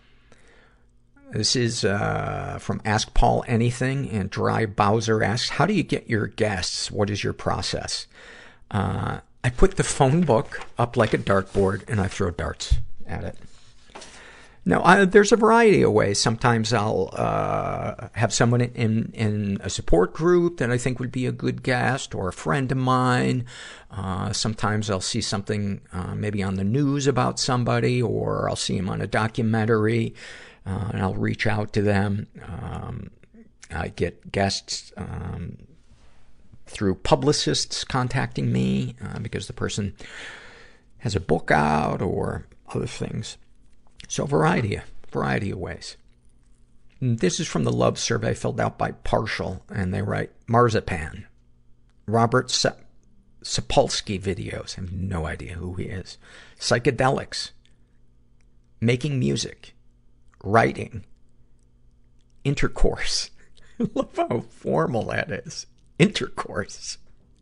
Speaker 5: This is uh, from Ask Paul Anything, and Dry Bowser asks, how do you get your guests? What is your process? Uh, I put the phone book up like a dartboard, and I throw darts at it. No, I, there's a variety of ways. Sometimes I'll uh have someone in in a support group that I think would be a good guest, or a friend of mine. Uh sometimes I'll see something uh maybe on the news about somebody, or I'll see them on a documentary, uh, and I'll reach out to them. Um I get guests um through publicists contacting me uh, because the person has a book out or other things. So variety, variety of ways. And this is from the love survey filled out by Partial, and they write, Marzipan, Robert Sa- Sapolsky videos, I have no idea who he is, psychedelics, making music, writing, intercourse. I love how formal that is. Intercourse.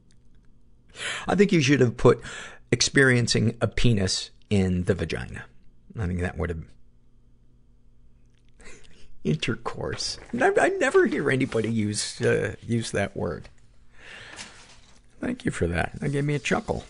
Speaker 5: I think you should have put experiencing a penis in the vagina. I think that would have... Intercourse. I, I never hear anybody use, uh, use that word. Thank you for that. That gave me a chuckle.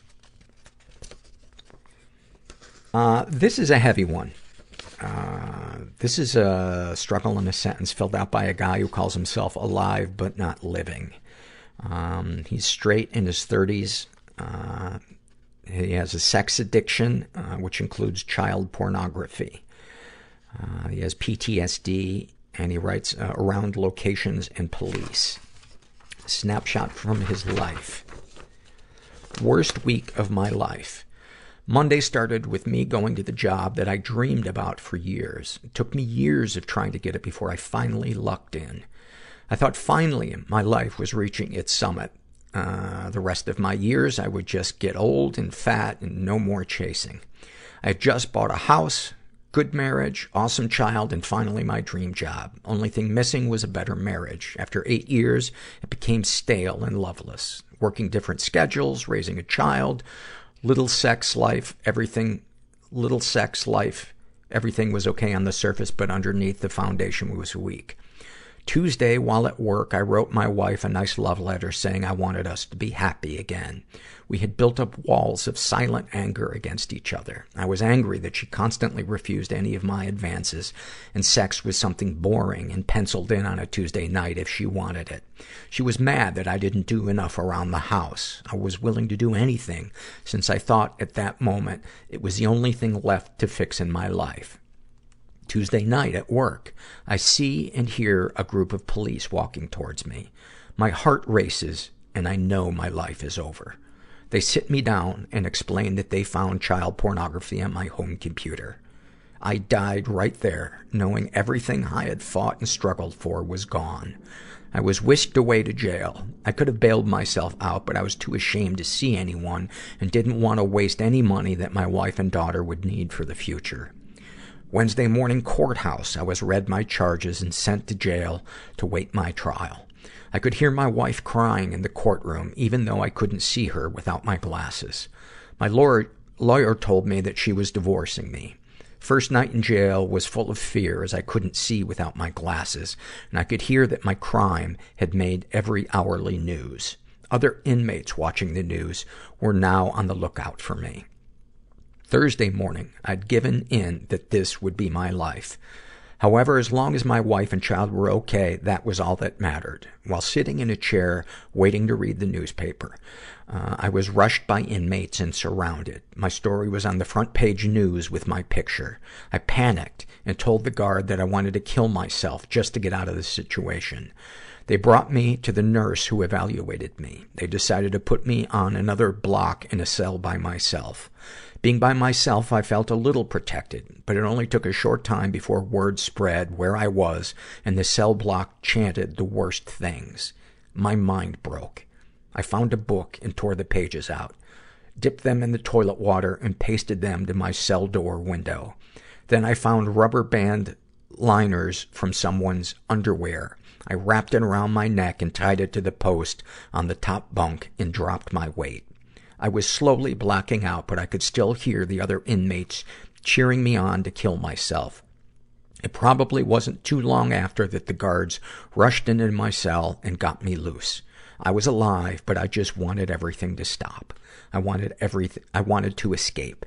Speaker 5: Uh, this is a heavy one. Uh, this is a struggle in a sentence filled out by a guy who calls himself alive but not living. Um, he's straight, in his thirties. Uh, He has a sex addiction, uh, which includes child pornography. Uh, he has P T S D, and he writes uh, around locations and police. Snapshot from his life. Worst week of my life. Monday started with me going to the job that I dreamed about for years. It took me years of trying to get it before I finally lucked in. I thought finally my life was reaching its summit. Uh, the rest of my years, I would just get old and fat and no more chasing. I had just bought a house, good marriage, awesome child, and finally my dream job. Only thing missing was a better marriage. After eight years, it became stale and loveless. Working different schedules, raising a child, little sex life, everything, little sex life, everything was okay on the surface, but underneath the foundation was weak. Tuesday, while at work, I wrote my wife a nice love letter saying I wanted us to be happy again. We had built up walls of silent anger against each other. I was angry that she constantly refused any of my advances, and sex was something boring and penciled in on a Tuesday night if she wanted it. She was mad that I didn't do enough around the house. I was willing to do anything, since I thought at that moment it was the only thing left to fix in my life. Tuesday night at work, I see and hear a group of police walking towards me. My heart races, and I know my life is over. They sit me down and explain that they found child pornography on my home computer. I died right there, knowing everything I had fought and struggled for was gone. I was whisked away to jail. I could have bailed myself out, but I was too ashamed to see anyone and didn't want to waste any money that my wife and daughter would need for the future. Wednesday morning courthouse, I was read my charges and sent to jail to wait my trial. I could hear my wife crying in the courtroom, even though I couldn't see her without my glasses. My lawyer, lawyer told me that she was divorcing me. First night in jail was full of fear as I couldn't see without my glasses, and I could hear that my crime had made every hourly news. Other inmates watching the news were now on the lookout for me. Thursday morning, I'd given in that this would be my life. However, as long as my wife and child were okay, that was all that mattered. While sitting in a chair, waiting to read the newspaper, uh, I was rushed by inmates and surrounded. My story was on the front page news with my picture. I panicked and told the guard that I wanted to kill myself just to get out of the situation. They brought me to the nurse who evaluated me. They decided to put me on another block in a cell by myself. Being by myself, I felt a little protected, but it only took a short time before word spread where I was, and the cell block chanted the worst things. My mind broke. I found a book and tore the pages out, dipped them in the toilet water, and pasted them to my cell door window. Then I found rubber band liners from someone's underwear. I wrapped it around my neck and tied it to the post on the top bunk and dropped my weight. I was slowly blacking out, but I could still hear the other inmates cheering me on to kill myself. It probably wasn't too long after that the guards rushed into my cell and got me loose. I was alive, but I just wanted everything to stop. I wanted everything, I wanted to escape.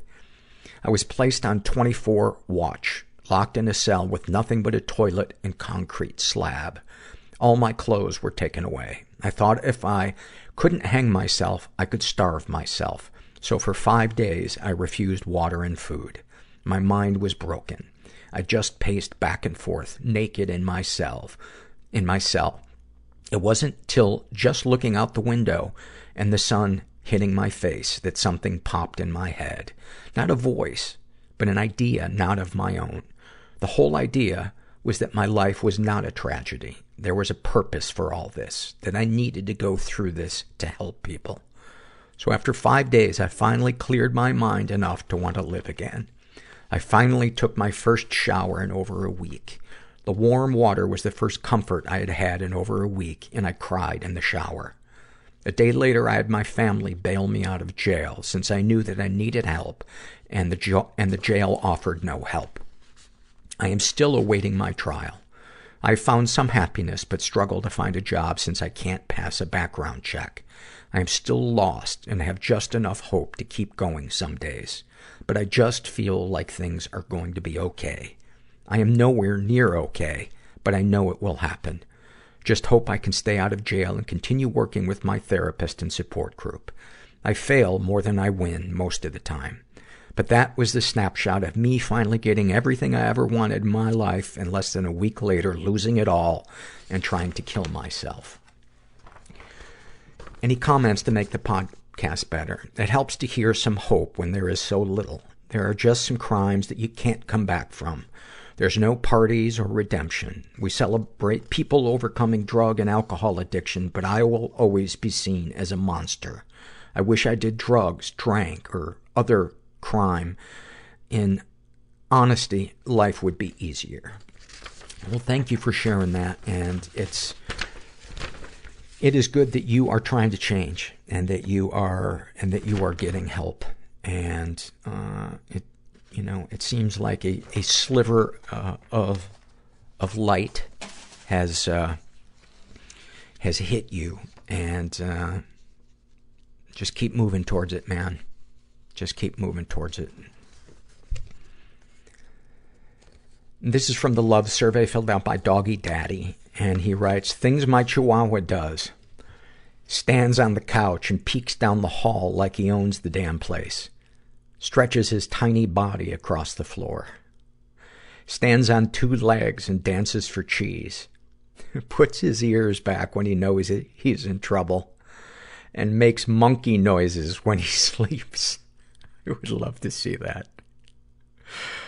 Speaker 5: I was placed on twenty-four watch, locked in a cell with nothing but a toilet and concrete slab. All my clothes were taken away. I thought if I couldn't hang myself, I could starve myself. So for five days, I refused water and food. My mind was broken. I just paced back and forth, naked in my cell. In my cell. It wasn't till just looking out the window and the sun hitting my face that something popped in my head. Not a voice, but an idea not of my own. The whole idea was that my life was not a tragedy. There was a purpose for all this, that I needed to go through this to help people. So after five days, I finally cleared my mind enough to want to live again. I finally took my first shower in over a week. The warm water was the first comfort I had had in over a week, and I cried in the shower. A day later, I had my family bail me out of jail, since I knew that I needed help, and the, jo- and the jail offered no help. I am still awaiting my trial. I found some happiness, but struggle to find a job since I can't pass a background check. I am still lost and have just enough hope to keep going some days. But I just feel like things are going to be okay. I am nowhere near okay, but I know it will happen. Just hope I can stay out of jail and continue working with my therapist and support group. I fail more than I win most of the time. But that was the snapshot of me finally getting everything I ever wanted in my life, and less than a week later losing it all and trying to kill myself. Any comments to make the podcast better? It helps to hear some hope when there is so little. There are just some crimes that you can't come back from. There's no parties or redemption. We celebrate people overcoming drug and alcohol addiction, but I will always be seen as a monster. I wish I did drugs, drank, or other crime. In honesty, life would be easier. Well, thank you for sharing that. And it's, it is good that you are trying to change and that you are, and that you are getting help. And, uh, it, you know, it seems like a, a sliver, uh, of, of light has, uh, has hit you, and, uh, just keep moving towards it, man. Just keep moving towards it. This is from the love survey filled out by Doggy Daddy. And he writes, things my chihuahua does. Stands on the couch and peeks down the hall like he owns the damn place. Stretches his tiny body across the floor. Stands on two legs and dances for cheese. Puts his ears back when he knows he's in trouble. And makes monkey noises when he sleeps. I would love to see that.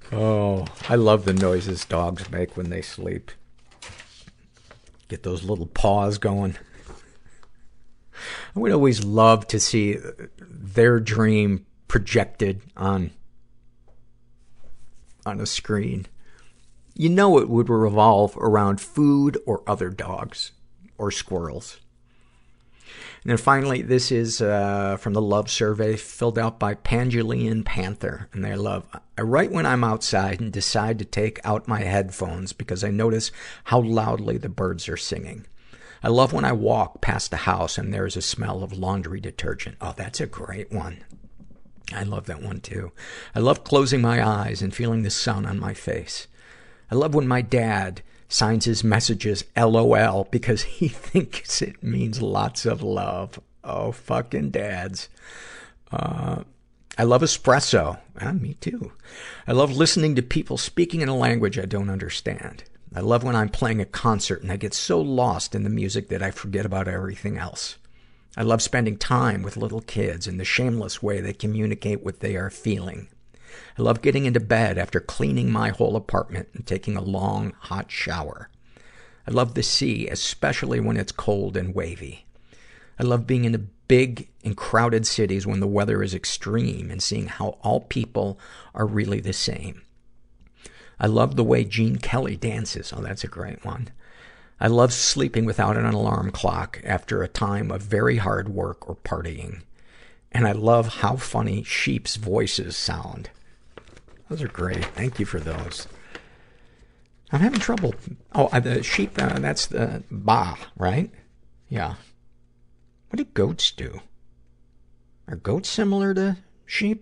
Speaker 5: Oh, I love the noises dogs make when they sleep. Get those little paws going. I would always love to see their dream projected on, on a screen. You know it would revolve around food or other dogs or squirrels. And then finally, this is uh, from the Love Survey, filled out by Pangealian Panther. And they love, I write when I'm outside and decide to take out my headphones because I notice how loudly the birds are singing. I love when I walk past a house and there's a smell of laundry detergent. Oh, that's a great one. I love that one too. I love closing my eyes and feeling the sun on my face. I love when my dad signs his messages L O L because he thinks it means lots of love. Oh, fucking dads. Uh, I love espresso. Ah, me too. I love listening to people speaking in a language I don't understand. I love when I'm playing a concert and I get so lost in the music that I forget about everything else. I love spending time with little kids and the shameless way they communicate what they are feeling. I love getting into bed after cleaning my whole apartment and taking a long, hot shower. I love the sea, especially when it's cold and wavy. I love being in the big and crowded cities when the weather is extreme and seeing how all people are really the same. I love the way Gene Kelly dances. Oh, that's a great one. I love sleeping without an alarm clock after a time of very hard work or partying. And I love how funny sheep's voices sound. Those are great. Thank you for those. I'm having trouble. Oh, uh, the sheep, uh, that's the ba, right? Yeah. What do goats do? Are goats similar to sheep?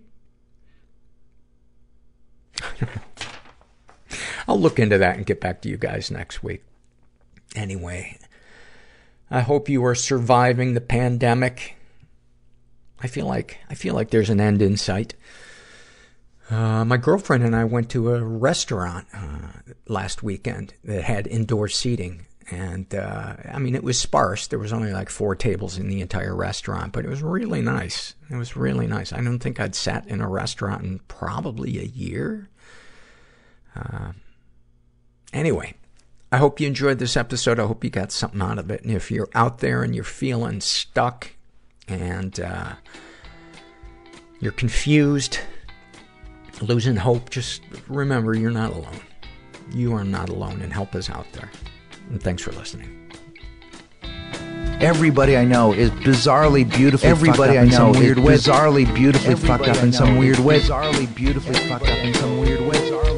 Speaker 5: I don't know. I'll look into that and get back to you guys next week. Anyway, I hope you are surviving the pandemic. I feel like, I feel like there's an end in sight. Uh, my girlfriend and I went to a restaurant, uh, last weekend that had indoor seating. And, uh, I mean, it was sparse. There was only like four tables in the entire restaurant, but it was really nice. It was really nice. I don't think I'd sat in a restaurant in probably a year. Uh, anyway, I hope you enjoyed this episode. I hope you got something out of it. And if you're out there and you're feeling stuck and, uh, you're confused, losing hope, just remember you're not alone. You are not alone, and help is out there. And thanks for listening.
Speaker 3: Everybody I know is bizarrely beautifully Everybody fucked up I in know some weird way. Bizarrely beautifully Everybody fucked up in some weird way. Bizarrely beautifully fucked up in some weird way.